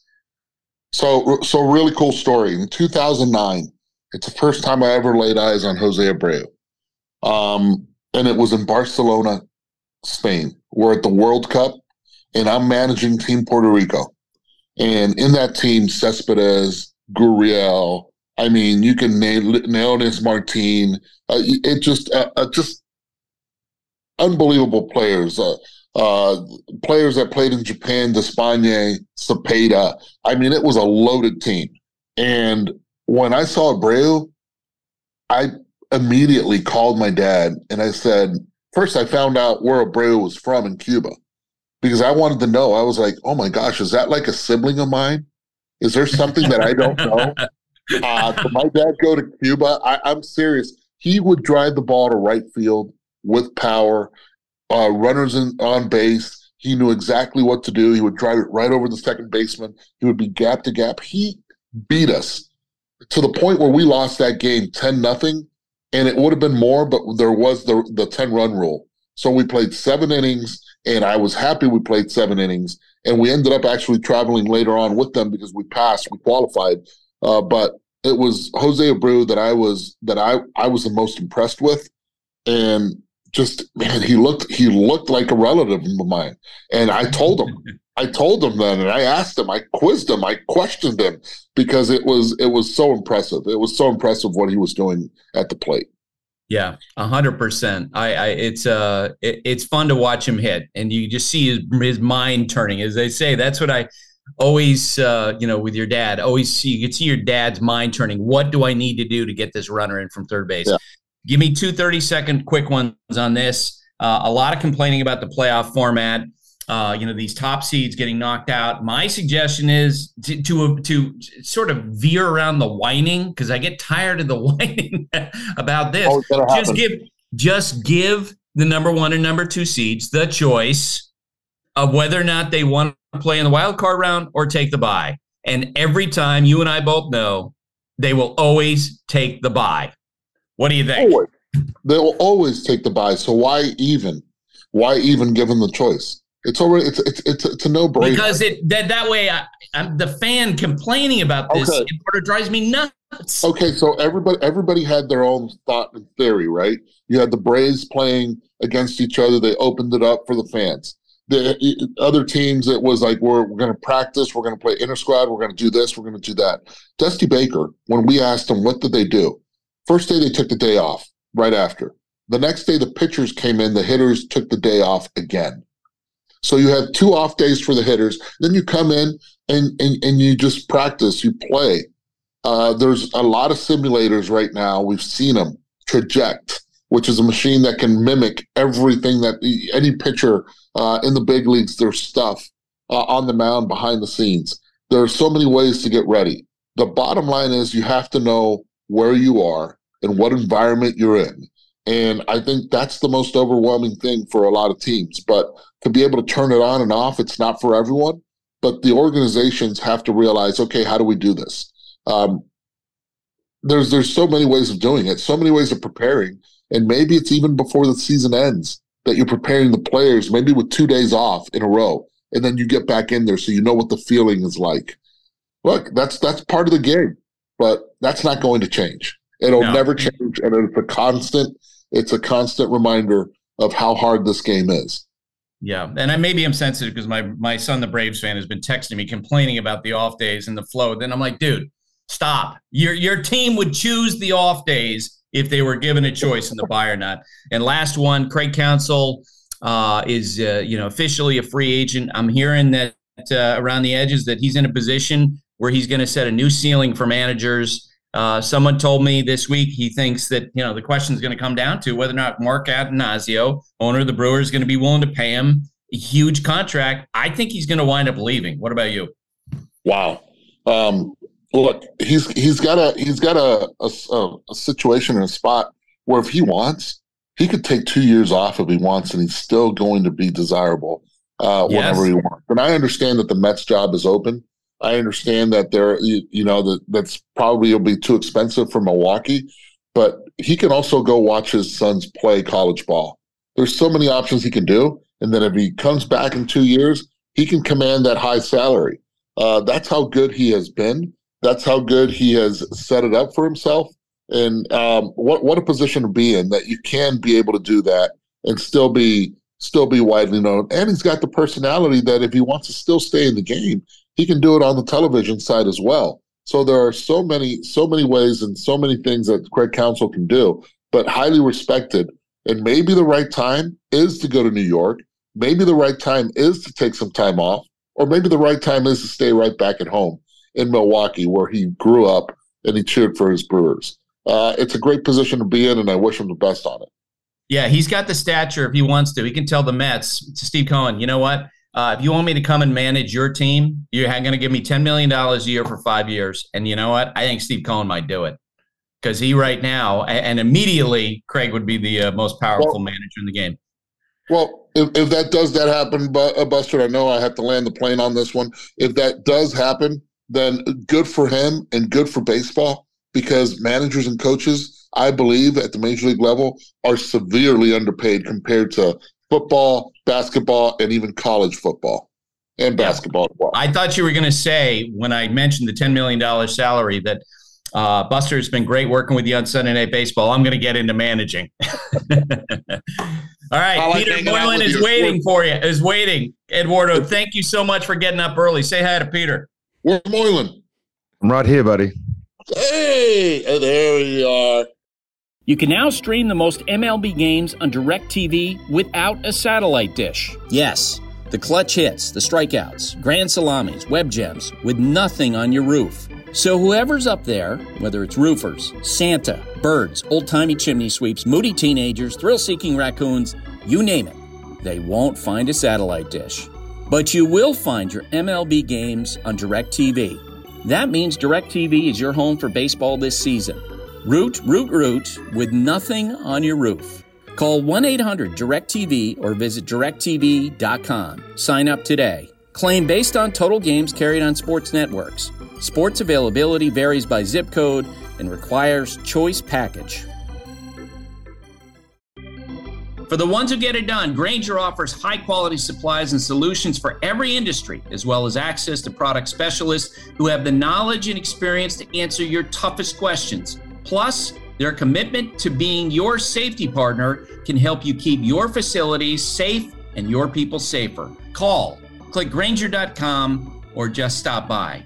S17: So, so really cool story. In two thousand nine, it's the first time I ever laid eyes on Jose Abreu. Um, and it was in Barcelona, Spain. We're at the World Cup, and I'm managing Team Puerto Rico. And in that team, Cespedes, Gurriel, I mean, you can name Leonis Martin. Uh, it just, uh, uh, just unbelievable players. Uh, uh, players that played in Japan, Despagne, Cepeda. I mean, it was a loaded team. And when I saw Abreu, I immediately called my dad and I said, first I found out where Abreu was from in Cuba, because I wanted to know. I was like, oh my gosh, is that like a sibling of mine? Is there something that I don't know? Uh, did my dad go to Cuba? I, I'm serious. He would drive the ball to right field with power, uh, runners in, on base. He knew exactly what to do. He would drive it right over the second baseman. He would be gap to gap. He beat us to the point where we lost that game ten nothing. And it would have been more, but there was the the ten-run rule. So we played seven innings, and I was happy we played seven innings. And we ended up actually traveling later on with them because we passed, we qualified. Uh, but it was Jose Abreu that I was that I, I was the most impressed with. And just, man, he looked he looked like a relative of mine. And I told him, I told him then, and I asked him, I quizzed him, I questioned him, because it was it was so impressive. It was so impressive what he was doing at the plate.
S2: Yeah, a hundred percent. I, I, it's uh, it, it's fun to watch him hit, and you just see his his mind turning, as they say. That's what I always, uh, you know, with your dad, always see. You can see your dad's mind turning. What do I need to do to get this runner in from third base? Yeah. Give me two thirty-second quick ones on this. Uh, a lot of complaining about the playoff format. Uh, you know, these top seeds getting knocked out. My suggestion is to to, to sort of veer around the whining, because I get tired of the whining about this.
S17: Oh,
S2: just give just give the number one and number two seeds the choice of whether or not they want to play in the wild card round or take the bye. And every time, you and I both know, they will always take the bye. What do you think?
S17: Always. They will always take the bye. So why even? Why even give them the choice? It's already it's it's it's, it's a no-brainer.
S2: Because it that that way I, I'm the fan complaining about this.
S17: Okay.
S2: It sort of drives me nuts.
S17: Okay, so everybody everybody had their own thought and theory, right? You had the Braves playing against each other. They opened it up for the fans. The other teams, it was like, we're we're going to practice. We're going to play inter squad. We're going to do this. We're going to do that. Dusty Baker, when we asked him what did they do, first day they took the day off. Right after, the next day the pitchers came in. The hitters took the day off again. So you have two off days for the hitters. Then you come in and, and, and you just practice, you play. Uh, there's a lot of simulators right now. We've seen them. Traject, which is a machine that can mimic everything that any pitcher uh, in the big leagues, their stuff uh, on the mound behind the scenes. There are so many ways to get ready. The bottom line is you have to know where you are and what environment you're in. And I think that's the most overwhelming thing for a lot of teams. But to be able to turn it on and off, it's not for everyone. But the organizations have to realize, okay, how do we do this? Um, there's there's so many ways of doing it, so many ways of preparing. And maybe it's even before the season ends that you're preparing the players, maybe with two days off in a row. And then you get back in there so you know what the feeling is like. Look, that's that's part of the game. But that's not going to change. It'll no. never change. And it's a constant, it's a constant reminder of how hard this game is.
S2: Yeah, and I maybe I'm sensitive because my my son, the Braves fan, has been texting me complaining about the off days and the flow. Then I'm like, dude, stop. Your your team would choose the off days if they were given a choice in the buy or not. And last one, Craig Counsell uh, is uh, you know officially a free agent. I'm hearing that uh, around the edges that he's in a position where he's going to set a new ceiling for managers. Uh, someone told me this week he thinks that, you know, the question is going to come down to whether or not Mark Attanasio, owner of the Brewers, is going to be willing to pay him a huge contract. I think he's going to wind up leaving. What about you?
S17: Wow. Um, look, he's he's got a he's got a, a a situation in a spot where if he wants, he could take two years off if he wants, and he's still going to be desirable uh, yes. whenever he wants. And I understand that the Mets job is open. I understand that there, you, you know, that that's probably will be too expensive for Milwaukee, but he can also go watch his sons play college ball. There's so many options he can do, and then if he comes back in two years, he can command that high salary. Uh, that's how good he has been. That's how good he has set it up for himself. And um, what what a position to be in that you can be able to do that and still be still be widely known. And he's got the personality that if he wants to still stay in the game, he can do it on the television side as well. So there are so many, so many ways and so many things that Craig Counsell can do, but highly respected. And maybe the right time is to go to New York. Maybe the right time is to take some time off, or maybe the right time is to stay right back at home in Milwaukee, where he grew up and he cheered for his Brewers. Uh, it's a great position to be in, and I wish him the best on it.
S2: Yeah, he's got the stature if he wants to. He can tell the Mets, to Steve Cohen, you know what? Uh, if you want me to come and manage your team, you're going to give me ten million dollars a year for five years. And you know what? I think Steve Cohen might do it because he right now, and immediately, Craig would be the uh, most powerful well, manager in the game.
S17: Well, if, if that does that happen, uh, Buster, I know I have to land the plane on this one. If that does happen, then good for him and good for baseball, because managers and coaches, I believe, at the major league level are severely underpaid compared to football, basketball, and even college football and basketball as well.
S2: I thought you were going to say, when I mentioned the ten million dollars salary, that uh, Buster, has been great working with you on Sunday Night Baseball. I'm going to get into managing. All right, like Peter Moylan is waiting for you, is waiting. Eduardo, thank you so much for getting up early. Say hi to Peter.
S17: Where's Moylan?
S18: I'm right here, buddy.
S17: Hey, there we are.
S19: You can now stream the most M L B games on DirecTV without a satellite dish. Yes, the clutch hits, the strikeouts, grand salamis, web gems, with nothing on your roof. So whoever's up there, whether it's roofers, Santa, birds, old-timey chimney sweeps, moody teenagers, thrill-seeking raccoons, you name it, they won't find a satellite dish. But you will find your M L B games on DirecTV. That means DirecTV is your home for baseball this season. Root, root, root, with nothing on your roof. Call one eight hundred direct T V or visit direct T V dot com. Sign up today. Claim based on total games carried on sports networks. Sports availability varies by zip code and requires choice package.
S2: For the ones who get it done, Grainger offers high-quality supplies and solutions for every industry, as well as access to product specialists who have the knowledge and experience to answer your toughest questions. Plus, their commitment to being your safety partner can help you keep your facilities safe and your people safer. Call, click Grainger dot com, or just stop by.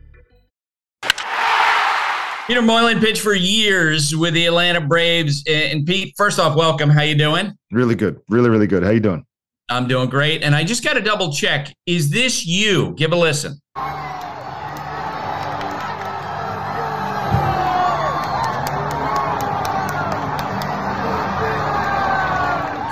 S2: Peter Moylan pitched for years with the Atlanta Braves. And Pete, first off, welcome. How you doing?
S18: Really good. Really, really good. How you doing?
S2: I'm doing great. And I just got to double check. Is this you? Give a listen.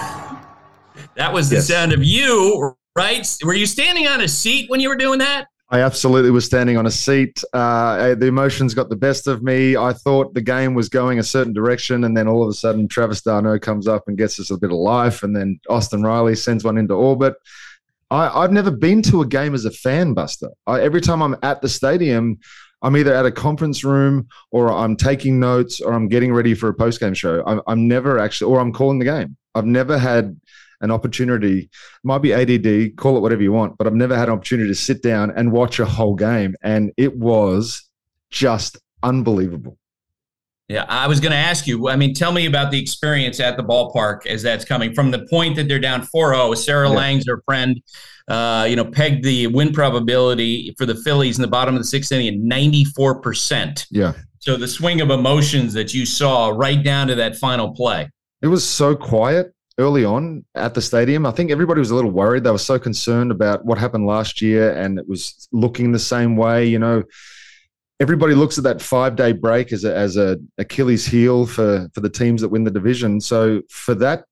S2: That was the yes. sound of you, right? Were you standing on a seat when you were doing that?
S18: I absolutely was standing on a seat. Uh, the emotions got the best of me. I thought the game was going a certain direction, and then all of a sudden Travis d'Arnaud comes up and gets us a bit of life, and then Austin Riley sends one into orbit. I, I've never been to a game as a fan, Buster. I, every time I'm at the stadium, I'm either at a conference room or I'm taking notes or I'm getting ready for a post-game show. I'm, I'm never actually, or I'm calling the game. I've never had an opportunity, it might be A D D, call it whatever you want, but I've never had an opportunity to sit down and watch a whole game. And it was just unbelievable.
S2: Yeah, I was going to ask you, I mean, tell me about the experience at the ballpark as that's coming from the point that they're down four oh. Sarah yeah. Lang's our friend, uh, you know, pegged the win probability for the Phillies in the bottom of the sixth inning at ninety-four percent.
S18: Yeah.
S2: So the swing of emotions that you saw right down to that final play.
S18: It was so quiet early on at the stadium. I think everybody was a little worried. They were so concerned about what happened last year, and it was looking the same way. You know, everybody looks at that five-day break as a, as a Achilles heel for, for the teams that win the division. So for that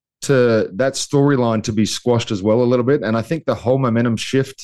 S18: to that storyline to be squashed as well a little bit, and I think the whole momentum shift,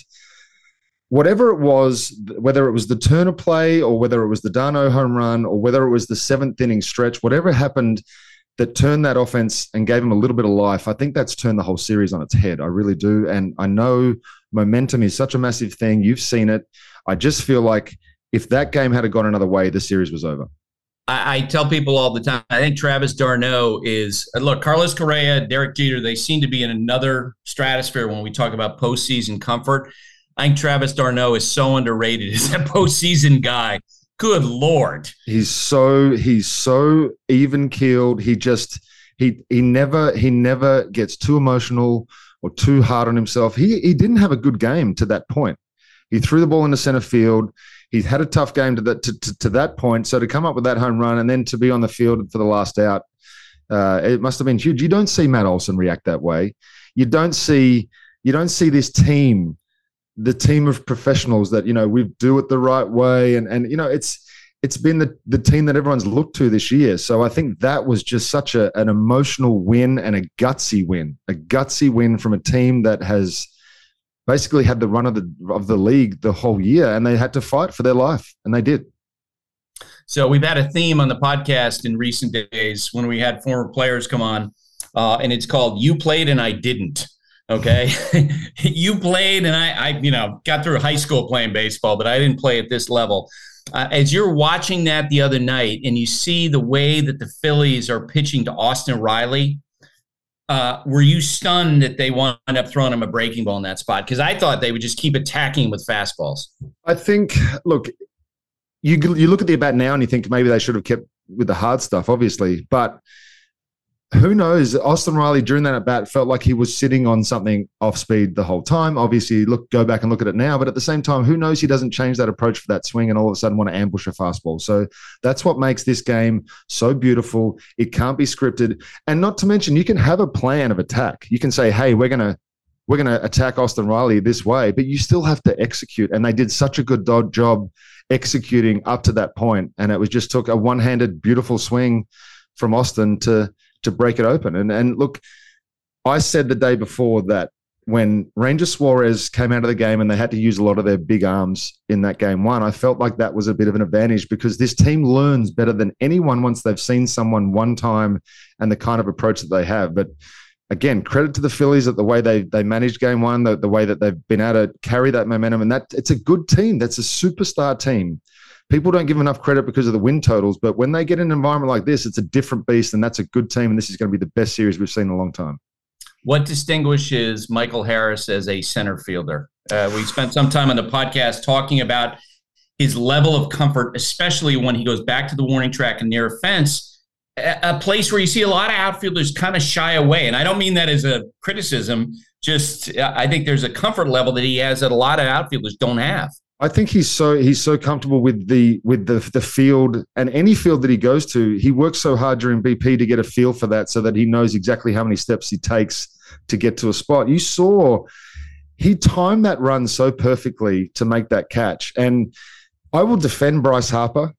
S18: whatever it was, whether it was the Turner play or whether it was the d'Arnaud home run or whether it was the seventh inning stretch, whatever happened that turned that offense and gave him a little bit of life, I think that's turned the whole series on its head. I really do. And I know momentum is such a massive thing. You've seen it. I just feel like if that game had gone another way, the series was over.
S2: I, I tell people all the time, I think Travis d'Arnaud is, look, Carlos Correa, Derek Jeter, they seem to be in another stratosphere when we talk about postseason comfort. I think Travis d'Arnaud is so underrated as a postseason guy. Good Lord.
S18: He's so he's so even keeled. He just he he never he never gets too emotional or too hard on himself. He he didn't have a good game to that point. He threw the ball into center field. He's had a tough game to that to, to, to that point. So to come up with that home run and then to be on the field for the last out, uh, it must have been huge. You don't see Matt Olson react that way. You don't see you don't see this team. The team of professionals that, you know, we do it the right way. And, and you know, it's it's been the, the team that everyone's looked to this year. So I think that was just such a, an emotional win and a gutsy win, a gutsy win from a team that has basically had the run of the of the league the whole year, and they had to fight for their life, and they did.
S2: So we've had a theme on the podcast in recent days when we had former players come on, uh, and it's called "You Played and I Didn't." Okay. You played and I, I, you know, got through high school playing baseball, but I didn't play at this level. Uh, as you're watching that the other night and you see the way that the Phillies are pitching to Austin Riley, uh, were you stunned that they wound up throwing him a breaking ball in that spot? Because I thought they would just keep attacking with fastballs.
S18: I think, look, you you look at the at-bat now and you think maybe they should have kept with the hard stuff, obviously, but who knows? Austin Riley during that at bat felt like he was sitting on something off speed the whole time. Obviously, look, go back and look at it now. But at the same time, who knows? He doesn't change that approach for that swing and all of a sudden want to ambush a fastball. So that's what makes this game so beautiful. It can't be scripted, and not to mention, you can have a plan of attack. You can say, "Hey, we're gonna we're gonna attack Austin Riley this way," but you still have to execute. And they did such a good job executing up to that point, and it was just took a one-handed, beautiful swing from Austin to. to break it open. And and look, I said the day before that when Ranger Suarez came out of the game and they had to use a lot of their big arms in that game one, I felt like that was a bit of an advantage because this team learns better than anyone once they've seen someone one time and the kind of approach that they have. But again, credit to the Phillies at the way they they managed game one, the, the way that they've been able to carry that momentum. And that it's a good team. That's a superstar team. People don't give enough credit because of the win totals, but when they get in an environment like this, it's a different beast, and that's a good team, and this is going to be the best series we've seen in a long time.
S2: What distinguishes Michael Harris as a center fielder? Uh, we spent some time on the podcast talking about his level of comfort, especially when he goes back to the warning track and near a fence, a, a place where you see a lot of outfielders kind of shy away. And I don't mean that as a criticism, just I think there's a comfort level that he has that a lot of outfielders don't have.
S18: I think he's so he's so comfortable with the with the the field, and any field that he goes to, he works so hard during B P to get a feel for that so that he knows exactly how many steps he takes to get to a spot. You saw he timed that run so perfectly to make that catch. And I will defend Bryce Harper.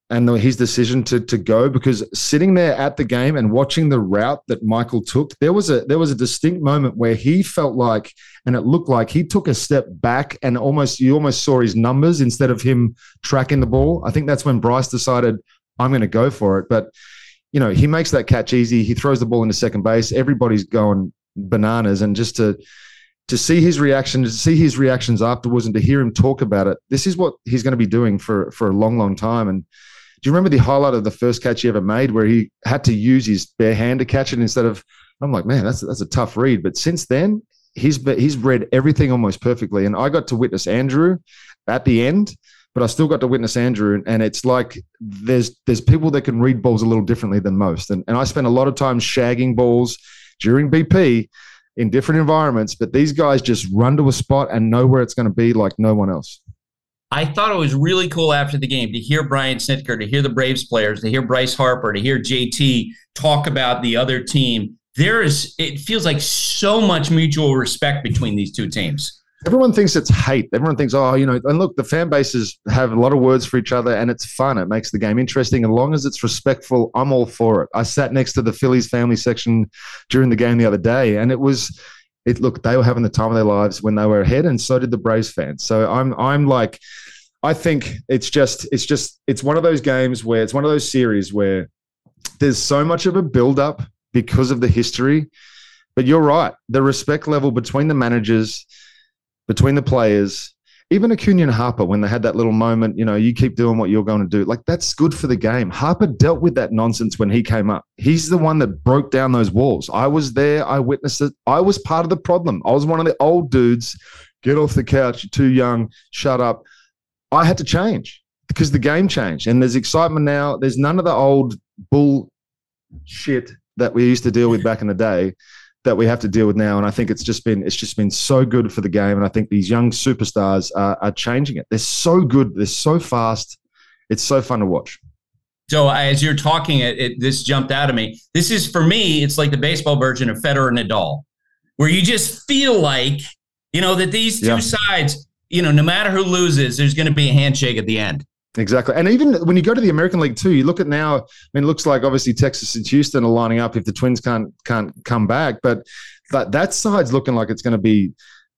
S18: and the, his decision to to go, because sitting there at the game and watching the route that Michael took, there was a there was a distinct moment where he felt like, and it looked like he took a step back and almost you almost saw his numbers instead of him tracking the ball. I think that's when Bryce decided, I'm going to go for it. But, you know, he makes that catch easy. He throws the ball into second base. Everybody's going bananas. And just to to see his reaction, to see his reactions afterwards and to hear him talk about it, this is what he's going to be doing for, for a long, long time. And do you remember the highlight of the first catch he ever made where he had to use his bare hand to catch it instead of, I'm like, man, that's that's a tough read. But since then, he's he's read everything almost perfectly. And I got to witness Andrew at the end, but I still got to witness Andrew. And it's like there's there's people that can read balls a little differently than most. And, and I spent a lot of time shagging balls during B P in different environments, but these guys just run to a spot and know where it's going to be like no one else.
S2: I thought it was really cool after the game to hear Brian Snitker, to hear the Braves players, to hear Bryce Harper, to hear J T talk about the other team. There is, it feels like so much mutual respect between these two teams.
S18: Everyone thinks it's hate. Everyone thinks, oh, you know, and look, the fan bases have a lot of words for each other and it's fun. It makes the game interesting. As long as it's respectful, I'm all for it. I sat next to the Phillies family section during the game the other day, and it was, it look, they were having the time of their lives when they were ahead, and so did the Braves fans. So I'm, I'm like, I think it's just, it's just, it's one of those games where it's one of those series where there's so much of a build-up because of the history. But you're right. The respect level between the managers, between the players, even Acuna and Harper, when they had that little moment, you know, you keep doing what you're going to do. Like, that's good for the game. Harper dealt with that nonsense when he came up. He's the one that broke down those walls. I was there. I witnessed it. I was part of the problem. I was one of the old dudes. Get off the couch. You're too young. Shut up. I had to change because the game changed. And there's excitement now. There's none of the old bull shit that we used to deal with back in the day that we have to deal with now. And I think it's just been it's just been so good for the game. And I think these young superstars are, are changing it. They're so good. They're so fast. It's so fun to watch.
S2: So as you're talking, it, it this jumped out at me. This is, for me, it's like the baseball version of Federer and Nadal, where you just feel like, you know, that these two yeah. sides, you know, no matter who loses, there's going to be a handshake at the end.
S18: Exactly. And even when you go to the American League too, you look at now, I mean, it looks like obviously Texas and Houston are lining up if the Twins can't can't come back, but that, that side's looking like it's going to be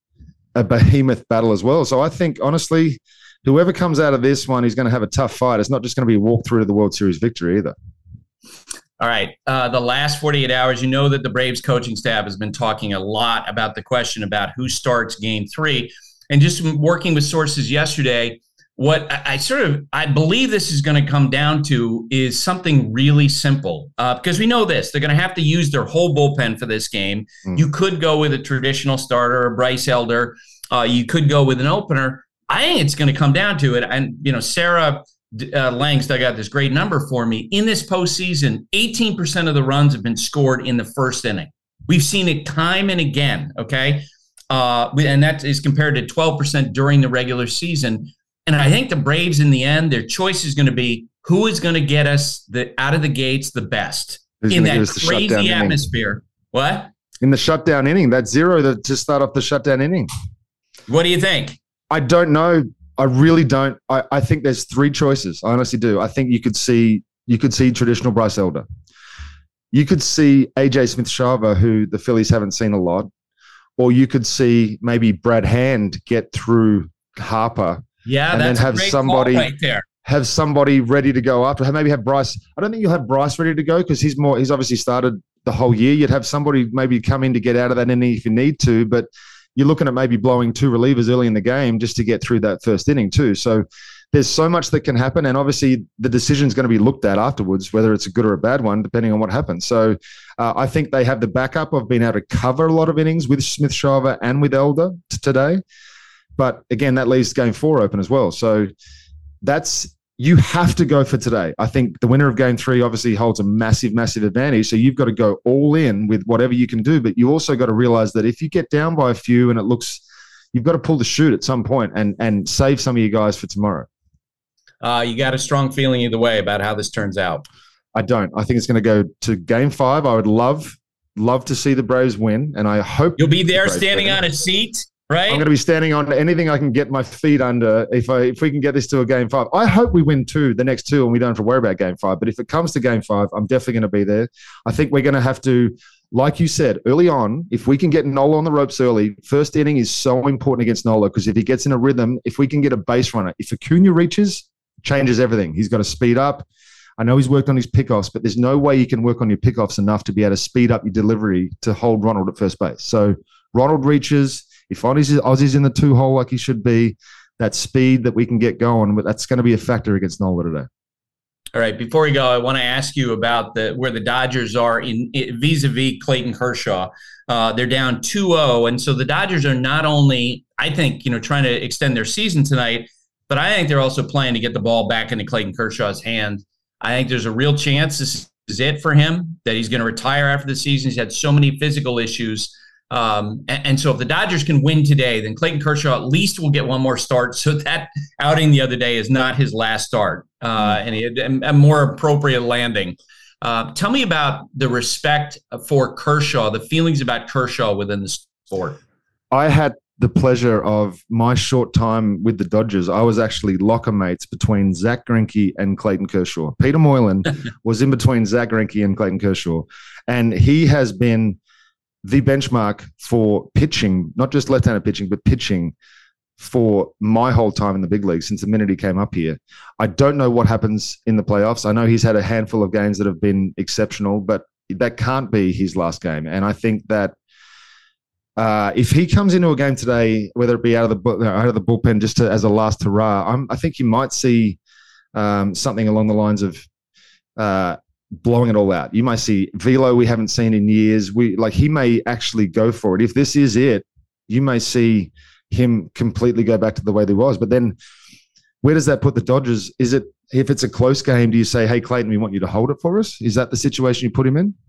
S18: a behemoth battle as well. So I think, honestly, whoever comes out of this one is going to have a tough fight. It's not just going to be a walk through to the World Series victory either.
S2: All right. Uh, the last forty-eight hours, you know that the Braves coaching staff has been talking a lot about the question about who starts game three. And just working with sources yesterday, what I, I sort of, I believe this is going to come down to is something really simple, uh, because we know this, they're going to have to use their whole bullpen for this game. Mm. You could go with a traditional starter, a Bryce Elder. Uh, you could go with an opener. I think it's going to come down to it. And, you know, Sarah uh, Langs dug out this great number for me. In this postseason, eighteen percent of the runs have been scored in the first inning. We've seen it time and again, okay? Uh, and that is compared to twelve percent during the regular season. And I think the Braves, in the end, their choice is going to be who is going to get us the out of the gates the best Who's in that crazy atmosphere. Inning. What?
S18: In the shutdown inning, that zero that to start off the shutdown inning.
S2: What do you think?
S18: I don't know. I really don't. I, I think there's three choices. I honestly do. I think you could see you could see traditional Bryce Elder. You could see A J Smith-Shawver, who the Phillies haven't seen a lot, or you could see maybe Brad Hand get through Harper.
S2: Yeah,
S18: and
S2: that's
S18: then have
S2: a great
S18: somebody
S2: call right there.
S18: Have somebody ready to go after. Maybe have Bryce. I don't think you'll have Bryce ready to go because he's more. He's obviously started the whole year. You'd have somebody maybe come in to get out of that inning if you need to, but you're looking at maybe blowing two relievers early in the game just to get through that first inning too. So there's so much that can happen, and obviously the decision is going to be looked at afterwards, whether it's a good or a bad one, depending on what happens. So uh, I think they have the backup of being able to cover a lot of innings with Smith-Shawver and with Elder t- today. But again, that leaves game four open as well. So that's, you have to go for today. I think the winner of game three obviously holds a massive, massive advantage. So you've got to go all in with whatever you can do. But you also got to realize that if you get down by a few and it looks, you've got to pull the chute at some point and, and save some of you guys for tomorrow.
S2: Uh, you got a strong feeling either way about how this turns out?
S18: I don't. I think it's going to go to game five. I would love, love to see the Braves win. And I hope
S2: you'll be there standing on a seat right?
S18: I'm going to be standing on anything I can get my feet under if I if we can get this to a game five. I hope we win two, the next two, and we don't have to worry about game five. But if it comes to game five, I'm definitely going to be there. I think we're going to have to, like you said, early on, if we can get Nola on the ropes early, first inning is so important against Nola because if he gets in a rhythm, if we can get a base runner, if Acuna reaches, changes everything. He's got to speed up. I know he's worked on his pickoffs, but there's no way you can work on your pickoffs enough to be able to speed up your delivery to hold Ronald at first base. So Ronald reaches. If Ozzy's, Ozzy's in the two hole like he should be, that speed that we can get going, that's going to be a factor against Nola today.
S2: All right. Before we go, I want to ask you about the where the Dodgers are in, in vis-a-vis Clayton Kershaw. Uh, they're down two oh, and so the Dodgers are not only, I think, you know, trying to extend their season tonight, but I think they're also playing to get the ball back into Clayton Kershaw's hand. I think there's a real chance this is it for him, that he's going to retire after the season. He's had so many physical issues. Um, and, and so if the Dodgers can win today, then Clayton Kershaw at least will get one more start. So that outing the other day is not his last start, uh, and he had a more appropriate landing. Uh, tell me about the respect for Kershaw, the feelings about Kershaw within the sport.
S18: I had the pleasure of my short time with the Dodgers. I was actually locker mates between Zach Greinke and Clayton Kershaw. Peter Moylan was in between Zach Greinke and Clayton Kershaw, and he has been the benchmark for pitching, not just left-handed pitching, but pitching for my whole time in the big league since the minute he came up here. I don't know what happens in the playoffs. I know he's had a handful of games that have been exceptional, but that can't be his last game. And I think that uh, if he comes into a game today, whether it be out of the out of the bullpen just to, as a last hurrah, I'm, I think you might see um, something along the lines of uh, blowing it all out. You might see velo we haven't seen in years. We like he may actually go for it. If this is it, you may see him completely go back to the way they was. But then where does that put the Dodgers? Is it, if it's a close game, do you say, hey, Clayton, we want you to hold it for us? Is that the situation you put him in?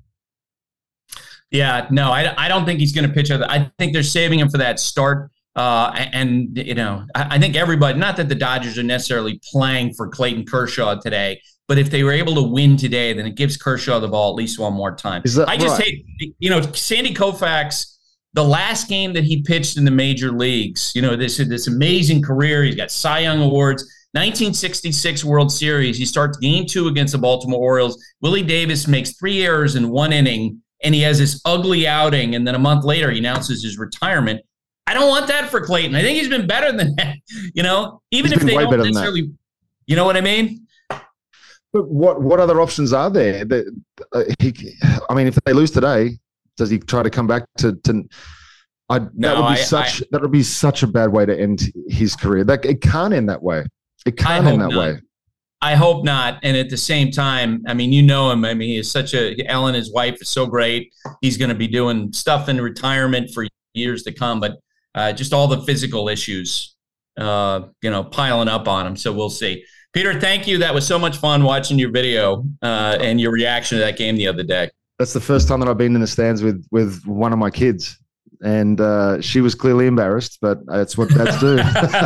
S2: Yeah, no, I, I don't think he's going to pitch. I think they're saving him for that start. Uh, and, you know, I, I think everybody, not that the Dodgers are necessarily playing for Clayton Kershaw today, but if they were able to win today, then it gives Kershaw the ball at least one more time.
S18: Is that
S2: I just
S18: right?
S2: hate, you know, Sandy Koufax, the last game that he pitched in the major leagues, you know, this, this amazing career. He's got Cy Young Awards, nineteen sixty-six World Series. He starts game two against the Baltimore Orioles. Willie Davis makes three errors in one inning, and he has this ugly outing. And then a month later, he announces his retirement. I don't want that for Clayton. I think he's been better than that, you know, even
S18: He's
S2: if they
S18: way
S2: don't
S18: better than
S2: necessarily,
S18: that.
S2: you know what I mean?
S18: But what what other options are there? That uh, he, I mean, if they lose today, does he try to come back to? to I, that
S2: No,
S18: would be
S2: I-
S18: such
S2: I-
S18: that would be such a bad way to end his career. That it can't end that way. It
S2: I
S18: can't end
S2: hope
S18: that
S2: not.
S18: way.
S2: I hope not. And at the same time, I mean, you know him. I mean, he is such a, Ellen, his wife, is so great. He's going to be doing stuff in retirement for years to come, but uh, just all the physical issues, uh, you know, piling up on him. So we'll see. Peter, thank you. That was so much fun watching your video uh, and your reaction to that game the other day.
S18: That's the first time that I've been in the stands with with one of my kids, and uh, she was clearly embarrassed, but that's what dads do.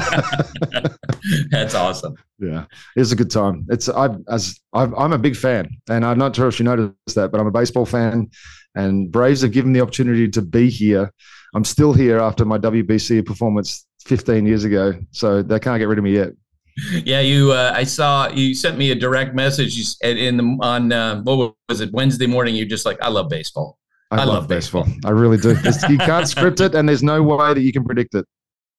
S2: That's awesome.
S18: Yeah, it was a good time. It's I as I've, I'm a big fan, and I'm not sure if you noticed that, but I'm a baseball fan, and Braves have given me the opportunity to be here. I'm still here after my W B C performance fifteen years ago, so they can't get rid of me yet.
S2: Yeah, you. Uh, I saw you sent me a direct message you, s- in the on uh, what was it Wednesday morning? You just like, I love baseball.
S18: I, love, baseball. I really do. It's, you can't script it, and there's no way that you can predict it.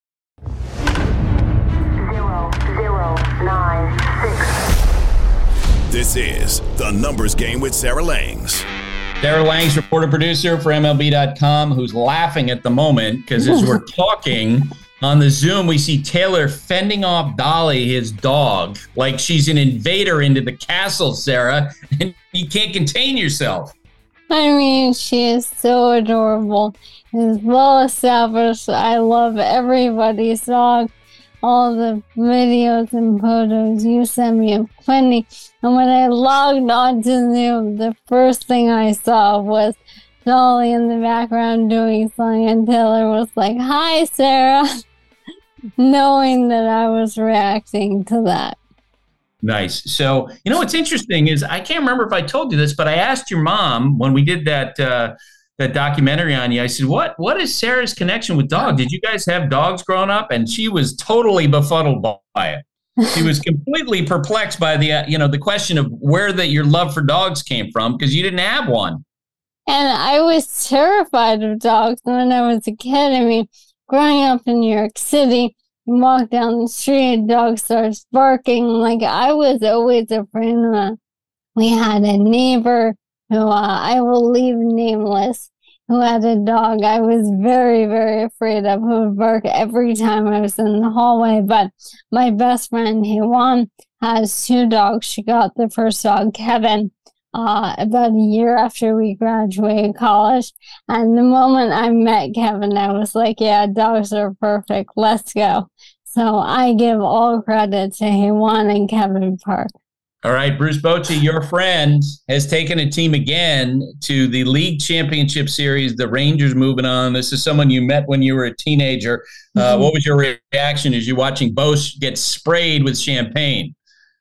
S1: This is The Numbers Game with Sarah Langs.
S2: Sarah Langs, reporter producer for M L B dot com, who's laughing at the moment because as we're talking on the Zoom, we see Taylor fending off Dolly, his dog, like she's an invader into the castle, Sarah, and you can't contain yourself.
S20: I mean, she is so adorable. Is well established. I love everybody's dog. All the videos and photos you sent me of plenty. And when I logged on to Zoom, the first thing I saw was Dolly in the background doing something, and Taylor was like, "Hi, Sarah," knowing that I was reacting to that.
S2: Nice. So, you know, what's interesting is I can't remember if I told you this, but I asked your mom when we did that uh, that documentary on you. I said, what, what is Sarah's connection with dogs? Did you guys have dogs growing up? And she was totally befuddled by it. She was completely perplexed by the, uh, you know, the question of where that your love for dogs came from, because you didn't have one.
S20: And I was terrified of dogs when I was a kid. I mean, growing up in New York City, you walk down the street, a dog starts barking. Like, I was always afraid of them. We had a neighbor who uh, I will leave nameless, who had a dog I was very, very afraid of, who would bark every time I was in the hallway. But my best friend, Hewan, has two dogs. She got the first dog, Kevin, uh, about a year after we graduated college. And the moment I met Kevin, I was like, yeah, dogs are perfect. Let's go. So I give all credit to Hewan and Kevin Park.
S2: All right, Bruce Bochy, your friend, has taken a team again to the league championship series. The Rangers moving on. This is someone you met when you were a teenager. Uh, mm-hmm. What was your reaction as you watching Bosch get sprayed with champagne?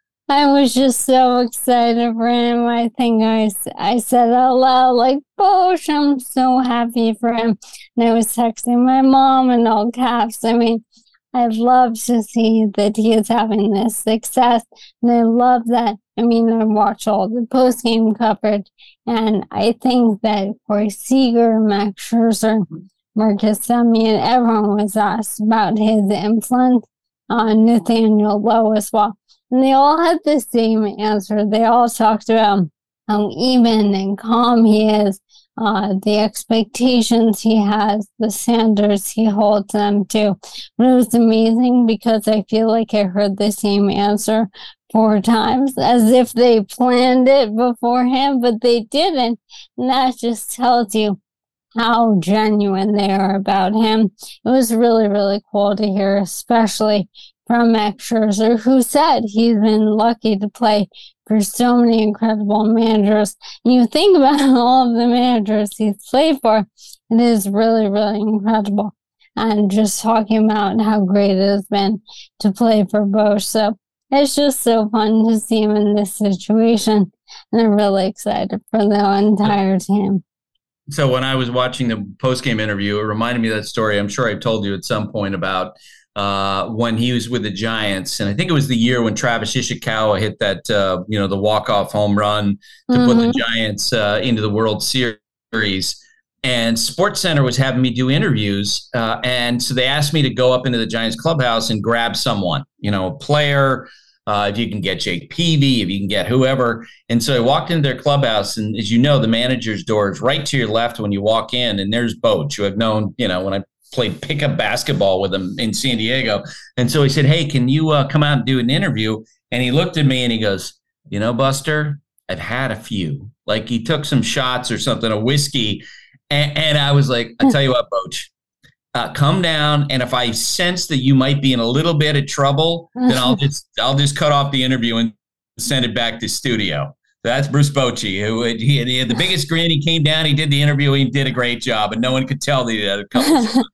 S20: I was just so excited for him. I think I, I said out loud, like, Bosch, I'm so happy for him. And I was texting my mom in all caps. I mean, I love to see that he is having this success. And I love that. I mean, I watch all the post-game coverage. And I think that Corey Seager, Max Scherzer, Marcus Semien, everyone was asked about his influence on Nathaniel Lowe as well. And they all had the same answer. They all talked about how even and calm he is, uh, the expectations he has, the standards he holds them to. But it was amazing because I feel like I heard the same answer four times, as if they planned it beforehand, but they didn't. And that just tells you how genuine they are about him. It was really, really cool to hear, especially from Max Scherzer, who said he's been lucky to play for so many incredible managers. And you think about all of the managers he's played for, it is really, really incredible. And just talking about how great it has been to play for Bosch. So it's just so fun to see him in this situation. And I'm really excited for the entire team.
S2: So when I was watching the post-game interview, it reminded me of that story I'm sure I told you at some point about Uh, when he was with the Giants. And I think it was the year when Travis Ishikawa hit that, uh, you know, the walk-off home run to mm-hmm. put the Giants uh, into the World Series. And SportsCenter was having me do interviews. Uh, and so they asked me to go up into the Giants clubhouse and grab someone, you know, a player, uh, if you can get Jake Peavy, if you can get whoever. And so I walked into their clubhouse, and as you know, the manager's door is right to your left when you walk in, and there's Boch, who I've known, you know, when I played pickup basketball with him in San Diego. And so he said, hey, can you uh, come out and do an interview? And he looked at me and he goes, you know, Buster, I've had a few. Like, he took some shots or something, a whiskey. And, and I was like, I tell you what, Boch, uh, come down. And if I sense that you might be in a little bit of trouble, then I'll just, I'll just cut off the interview and send it back to studio. That's Bruce Bochy, who he, he had the biggest grin. He came down, he did the interview, he did a great job, and no one could tell that he had a couple of All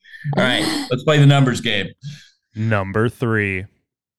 S2: right, let's play the numbers game.
S3: Number three.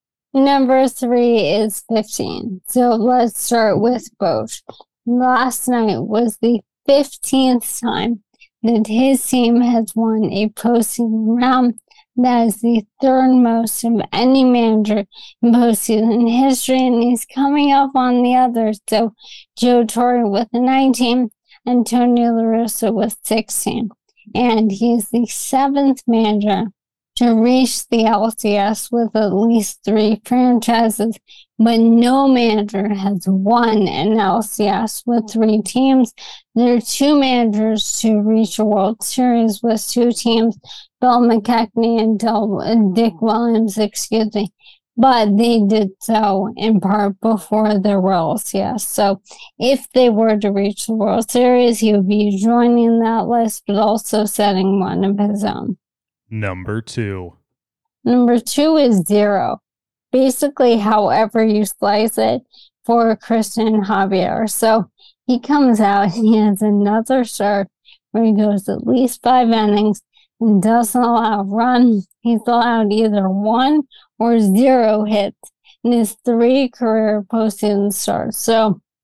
S20: Number three is fifteen. So let's start with Boch. Last night was the fifteenth time that his team has won a postseason round. That is the third most of any manager in postseason history, and he's coming up on the others. So Joe Torre with nineteen, Antonio La Russa with sixteen. And he's the seventh manager to reach the L C S with at least three franchises, but no manager has won an L C S with three teams. There are two managers to reach a World Series with two teams, Bill McKechnie and Del- Dick Williams, excuse me, but they did so in part before their World C S. So if they were to reach the World Series, he would be joining that list, but also setting one of his own.
S3: Number two.
S20: Number two is zero. Basically, however you slice it, for Christian Javier. So he comes out, he has another start where he goes at least five innings and doesn't allow a run. He's allowed either one or zero hits in his three career postseason starts. So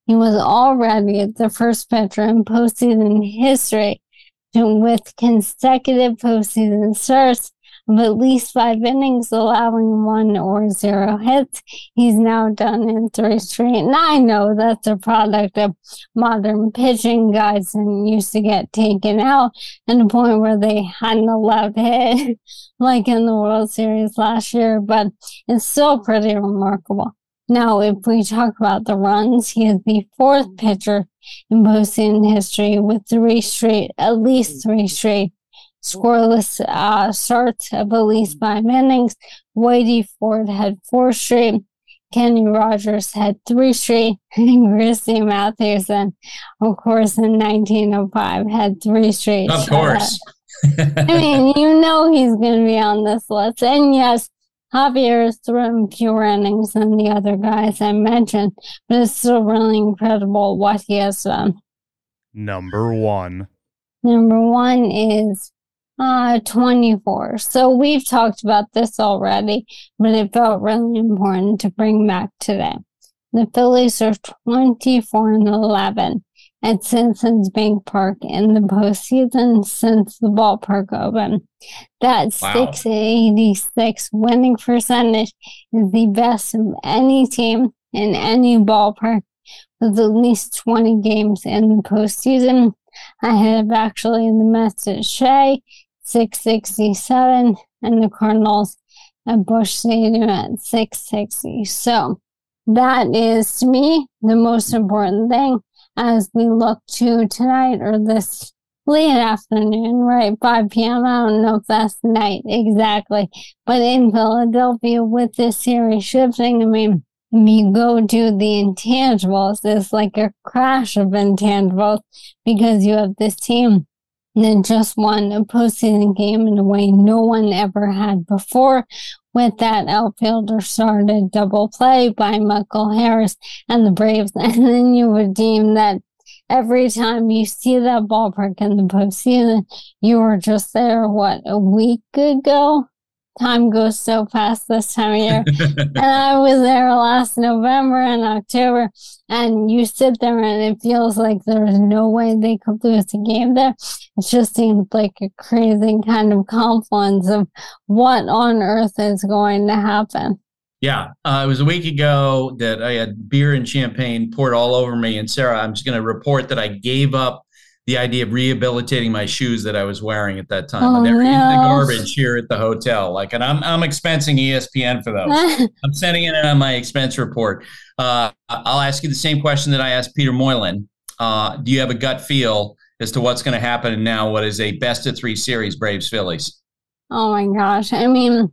S20: He was already the first pitcher in postseason history to, with consecutive postseason starts of at least five innings, allowing one or zero hits. He's now done in three straight. And I know that's a product of modern pitching. Guys and used to get taken out to the point where they hadn't allowed to hit, like in the World Series last year, but it's still pretty remarkable. Now, if we talk about the runs, he is the fourth pitcher in postseason history with three straight, at least three straight scoreless uh, starts of at least five innings. Whitey Ford had four straight. Kenny Rogers had three straight. And Christy Mathewson, of course, in nineteen oh five, had three straight.
S2: Of course.
S20: I mean, you know he's going to be on this list. And yes, Javier is throwing fewer innings than the other guys I mentioned, but it's still really incredible what he has done.
S3: Number one.
S20: Number one is uh, twenty-four. So we've talked about this already, but it felt really important to bring back today. The Phillies are twenty-four and eleven at Citizens Bank Park in the postseason since the ballpark opened. That wow. six eighty-six winning percentage is the best of any team in any ballpark with at least twenty games in the postseason. I have actually in the Mets at Shea, six sixty-seven, and the Cardinals at Busch Stadium at six sixty. So that is, to me, the most important thing as we look to tonight or this late afternoon, right? five p.m. I don't know if that's night exactly, but in Philadelphia with this series shifting, I mean, if you go to the intangibles, it's like a crash of intangibles because you have this team that just won a postseason game in a way no one ever had before, with that outfielder started double play by Michael Harris and the Braves. And then you would deem that every time you see that ballpark in the postseason, you were just there, what, a week ago? Time goes so fast this time of year. And I was there last November and October, and you sit there and it feels like there's no way they could lose a game there. It just seems like a crazy kind of confluence of what on earth is going to happen.
S2: Yeah, uh, it was a week ago that I had beer and champagne poured all over me. And Sarah, I'm just going to report that I gave up the idea of rehabilitating my shoes that I was wearing at that time.
S20: Oh,
S2: They're
S20: no.
S2: in the garbage here at the hotel. Like, and I'm I'm expensing E S P N for those. I'm sending it in on my expense report. Uh, I'll ask you the same question that I asked Peter Moylan. Uh, do you have a gut feel as to what's going to happen now? What is a best of three series, Braves Phillies?
S20: Oh my gosh! I mean,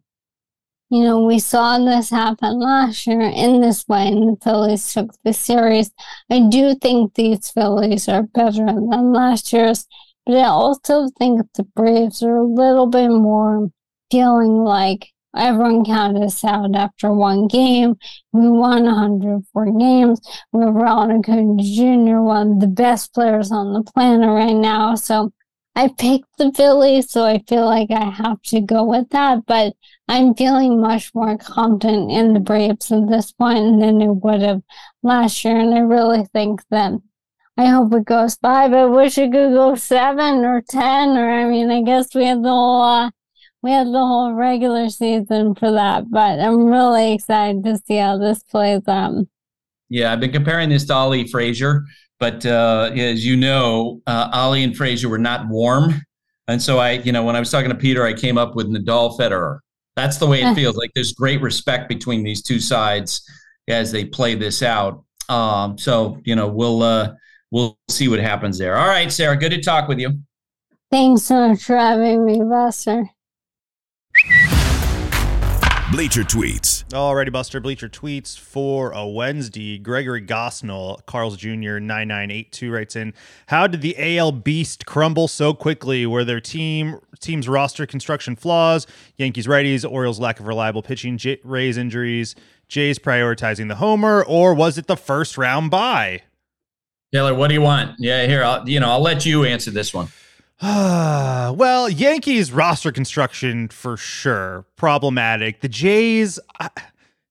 S20: you know, we saw this happen last year in this way, and the Phillies took the series. I do think these Phillies are better than last year's, but I also think the Braves are a little bit more feeling like everyone counted us out after one game. We won one hundred four games. We have Ronald Acuna Junior, one of the best players on the planet right now. So I picked the Phillies, so I feel like I have to go with that, but I'm feeling much more confident in the Braves at this point than I would have last year, and I really think that I hope it goes five. I wish it could go seven or ten, or I mean, I guess we had the whole uh, we had the whole regular season for that, but I'm really excited to see how this plays out.
S2: Yeah, I've been comparing this to Ollie Frazier. But uh, as you know, uh, Ollie and Frazier were not warm. And so I, you know, when I was talking to Peter, I came up with Nadal Federer. That's the way it feels like. There's great respect between these two sides as they play this out. Um, so, you know, we'll uh, we'll see what happens there. All right, Sarah, good to talk with you.
S20: Thanks so much for having me, Buster.
S1: Bleacher Tweets.
S3: Alrighty, Buster. Bleacher Tweets for a Wednesday. Gregory Gosnell, Carl's Junior nine nine eight two writes in, how did the A L beast crumble so quickly? Were their team team's roster construction flaws, Yankees righties, Orioles lack of reliable pitching, J- Rays injuries, Jays prioritizing the homer, or was it the first round bye?
S2: Taylor, what do you want? Yeah, here, I'll, you know, I'll let you answer this one.
S3: Well, Yankees roster construction for sure problematic. The Jays, I,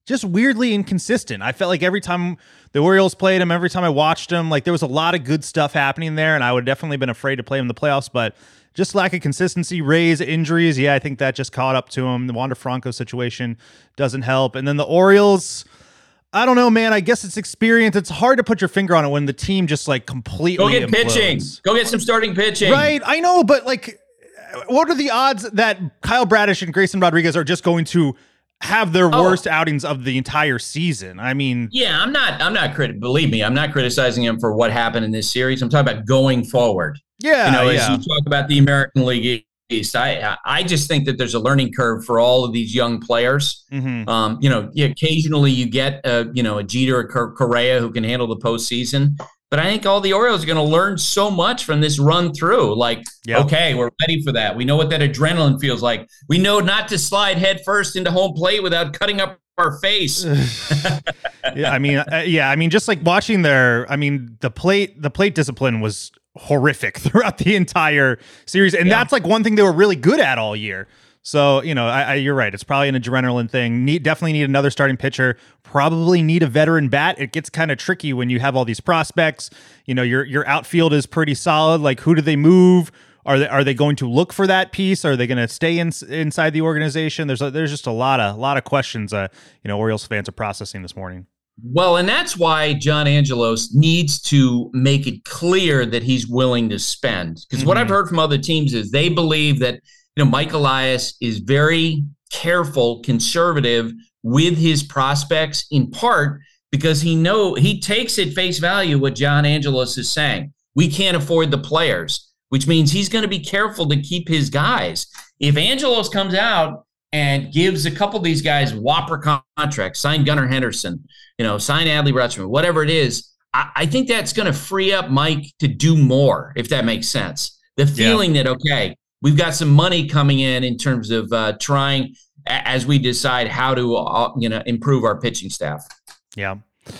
S3: just weirdly inconsistent. I felt like every time the Orioles played him, every time I watched him, like there was a lot of good stuff happening there, and I would definitely been afraid to play him in the playoffs, but just lack of consistency, Rays, injuries, yeah, I think that just caught up to him. The Wander Franco situation doesn't help. And then the Orioles, I don't know, man. I guess it's experience. It's hard to put your finger on it when the team just like completely
S2: Go get
S3: implodes.
S2: pitching. Go get some starting pitching.
S3: Right, I know, but like, what are the odds that Kyle Bradish and Grayson Rodriguez are just going to have their
S2: Oh.
S3: worst outings of the entire season? I mean,
S2: Yeah, I'm not. I'm not crit. Believe me, I'm not criticizing him for what happened in this series. I'm talking about going forward.
S3: Yeah,
S2: you know, as
S3: yeah.
S2: you talk about the American League East, I I just think that there's a learning curve for all of these young players.
S3: Mhm.
S2: Um, you know, yeah, occasionally you get a, you know, a Jeter or Cor- Correa who can handle the postseason. But I think all the Orioles are going to learn so much from this run through. Like,
S3: Yeah.
S2: okay, we're ready for that. We know what that adrenaline feels like. We know not to slide head first into home plate without cutting up our face.
S3: yeah, I mean, uh, yeah, I mean, just like watching their, I mean, the plate, the plate discipline was horrific throughout the entire series, and that's like one thing they were really good at all year. So, you know, I, I, you're right. It's probably an adrenaline thing. Need definitely need another starting pitcher. Probably need a veteran bat. It gets kind of tricky when you have all these prospects. You know, your your outfield is pretty solid. Like, who do they move? Are they are they going to look for that piece? Are they going to stay in, inside the organization? There's a, there's just a lot of a lot of questions. Uh, you know, Orioles fans are processing this morning.
S2: Well, and that's why John Angelos needs to make it clear that he's willing to spend. Because what
S3: Mhm.
S2: I've heard from other teams is they believe that, you know, Mike Elias is very careful, conservative with his prospects, in part because he know he takes at face value what John Angelos is saying. We can't afford the players, which means he's going to be careful to keep his guys. If Angelos comes out and gives a couple of these guys whopper con- contracts, sign Gunnar Henderson, you know, sign Adley Rutschman, whatever it is, I, I think that's going to free up Mike to do more, if that makes sense. The feeling that, okay, we've got some money coming in in terms of uh, trying a- as we decide how to, uh, you know, improve our pitching staff.
S3: Yeah.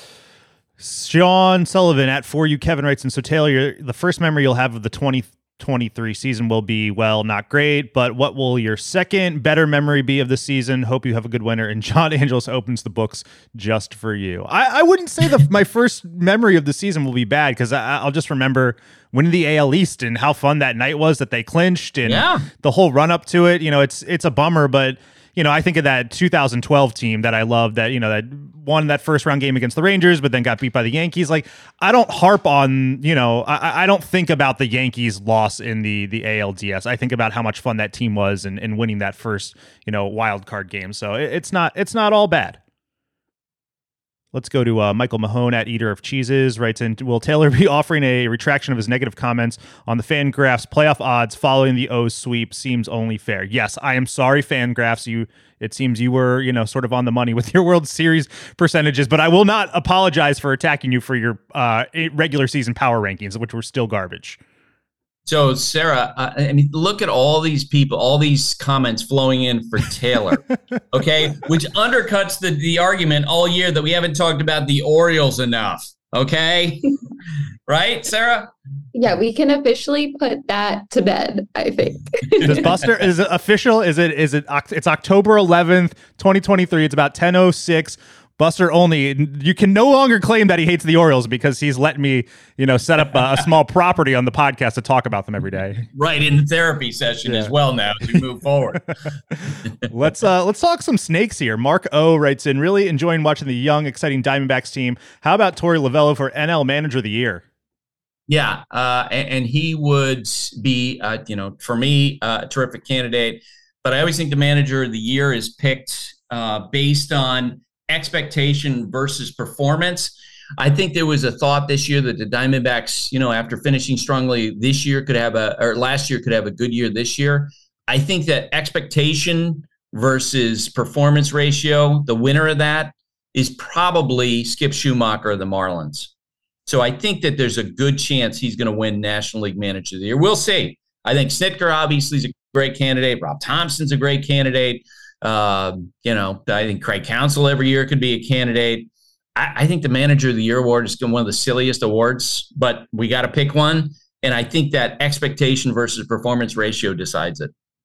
S3: Sean Sullivan at For You Kevin writes, and so Taylor, you're, the first memory you'll have of the twenty twenty-three season will be, well, not great, but what will your second better memory be of the season? Hope you have a good winter. And John Angelos opens the books just for you. I, I wouldn't say that my first memory of the season will be bad, because I'll just remember winning the A L East and how fun that night was that they clinched, and
S2: Yeah.
S3: the whole run up to it. You know, it's it's a bummer, but you know, I think of that two thousand twelve team that I loved, that, you know, that won that first round game against the Rangers, but then got beat by the Yankees. Like, I don't harp on, you know, I, I don't think about the Yankees loss in the, the A L D S. I think about how much fun that team was and, and winning that first, you know, wild card game. So it, it's not, it's not all bad. Let's go to uh, Michael Mahone at Eater of Cheeses. Writes in, will Taylor be offering a retraction of his negative comments on the Fangraphs playoff odds following the O's sweep? Seems only fair. Yes, I am sorry, Fangraphs. You, it seems you were, you know, sort of on the money with your World Series percentages, but I will not apologize for attacking you for your uh, regular season power rankings, which were still garbage.
S2: So, Sarah, uh, I mean, look at all these people, all these comments flowing in for Taylor, okay, which undercuts the, the argument all year that we haven't talked about the Orioles enough, okay? Right, Sarah?
S21: Yeah, we can officially put that to bed, I think.
S3: Does Buster, is it official? Is it, is it, Oct- it's October eleventh, twenty twenty-three. It's about ten oh six. Buster Olney, you can no longer claim that he hates the Orioles because he's let me, you know, set up a, a small property on the podcast to talk about them every day.
S2: Right, in the therapy session
S3: Yeah.
S2: as well now as we move forward.
S3: let's uh let's talk some snakes here. Mark O writes in, really enjoying watching the young, exciting Diamondbacks team. How about Torey Lovello for N L Manager of the Year?
S2: Yeah, uh, and, and he would be, uh, you know, for me, uh, a terrific candidate. But I always think the Manager of the Year is picked uh, based on expectation versus performance. I think there was a thought this year that the Diamondbacks, you know, after finishing strongly this year, could have a, or last year could have a good year this year. I think that expectation versus performance ratio, the winner of that is probably Skip Schumacher of the Marlins. So I think that there's a good chance he's going to win National League Manager of the Year. We'll see. I think Snitker obviously is a great candidate. Rob Thompson's a great candidate. Uh, you know, I think Craig Counsell every year could be a candidate. I, I think the Manager of the Year award is one of the silliest awards, but we got to pick one. And I think that expectation versus performance ratio decides it.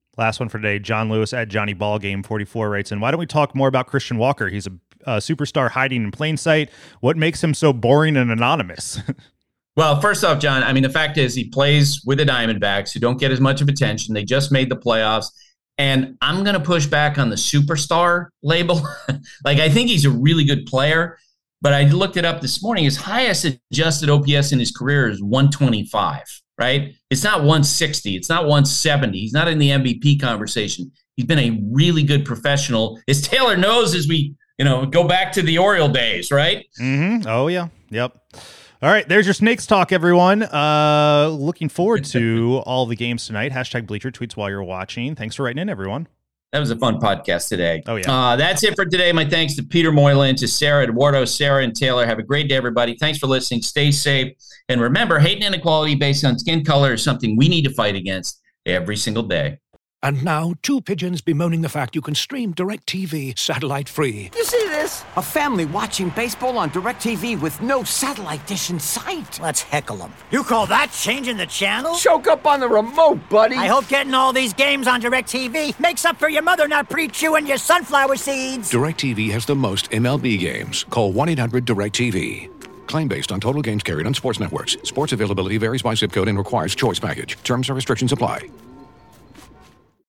S3: Last one for today. John Lewis at Johnny Ballgame forty-four writes in, why don't we talk more about Christian Walker? He's a, a superstar hiding in plain sight. What makes him so boring and anonymous?
S2: Well, first off, John, I mean, the fact is he plays with the Diamondbacks, who don't get as much of attention. They just made the playoffs. And I'm going to push back on the superstar label. Like, I think he's a really good player, but I looked it up this morning. His highest adjusted O P S in his career is one twenty-five, right? It's not one sixty. It's not one seventy. He's not in the M V P conversation. He's been a really good professional, as Taylor knows, as we, you know, go back to the Oriole days, right?
S3: Mm-hmm. Oh, yeah. Yep. All right, there's your Snakes talk, everyone. Uh, looking forward to all the games tonight. Hashtag Bleacher Tweets while you're watching. Thanks for writing in, everyone.
S2: That was a fun podcast today.
S3: Oh, yeah.
S2: Uh, that's it for today. My thanks to Peter Moylan, to Sarah Eduardo, Sarah, and Taylor. Have a great day, everybody. Thanks for listening. Stay safe. And remember, hate and inequality based on skin color is something we need to fight against every single day.
S4: And now, two pigeons bemoaning the fact you can stream DirecTV satellite-free.
S22: You see this? A family watching baseball on DirecTV with no satellite dish in sight. Let's heckle them.
S23: You call that changing the channel?
S22: Choke up on the remote, buddy.
S23: I hope getting all these games on DirecTV makes up for your mother not pre-chewing your sunflower seeds.
S4: DirecTV has the most M L B games. Call one eight hundred direct T V. Claim based on total games carried on sports networks. Sports availability varies by zip code and requires choice package. Terms and restrictions apply.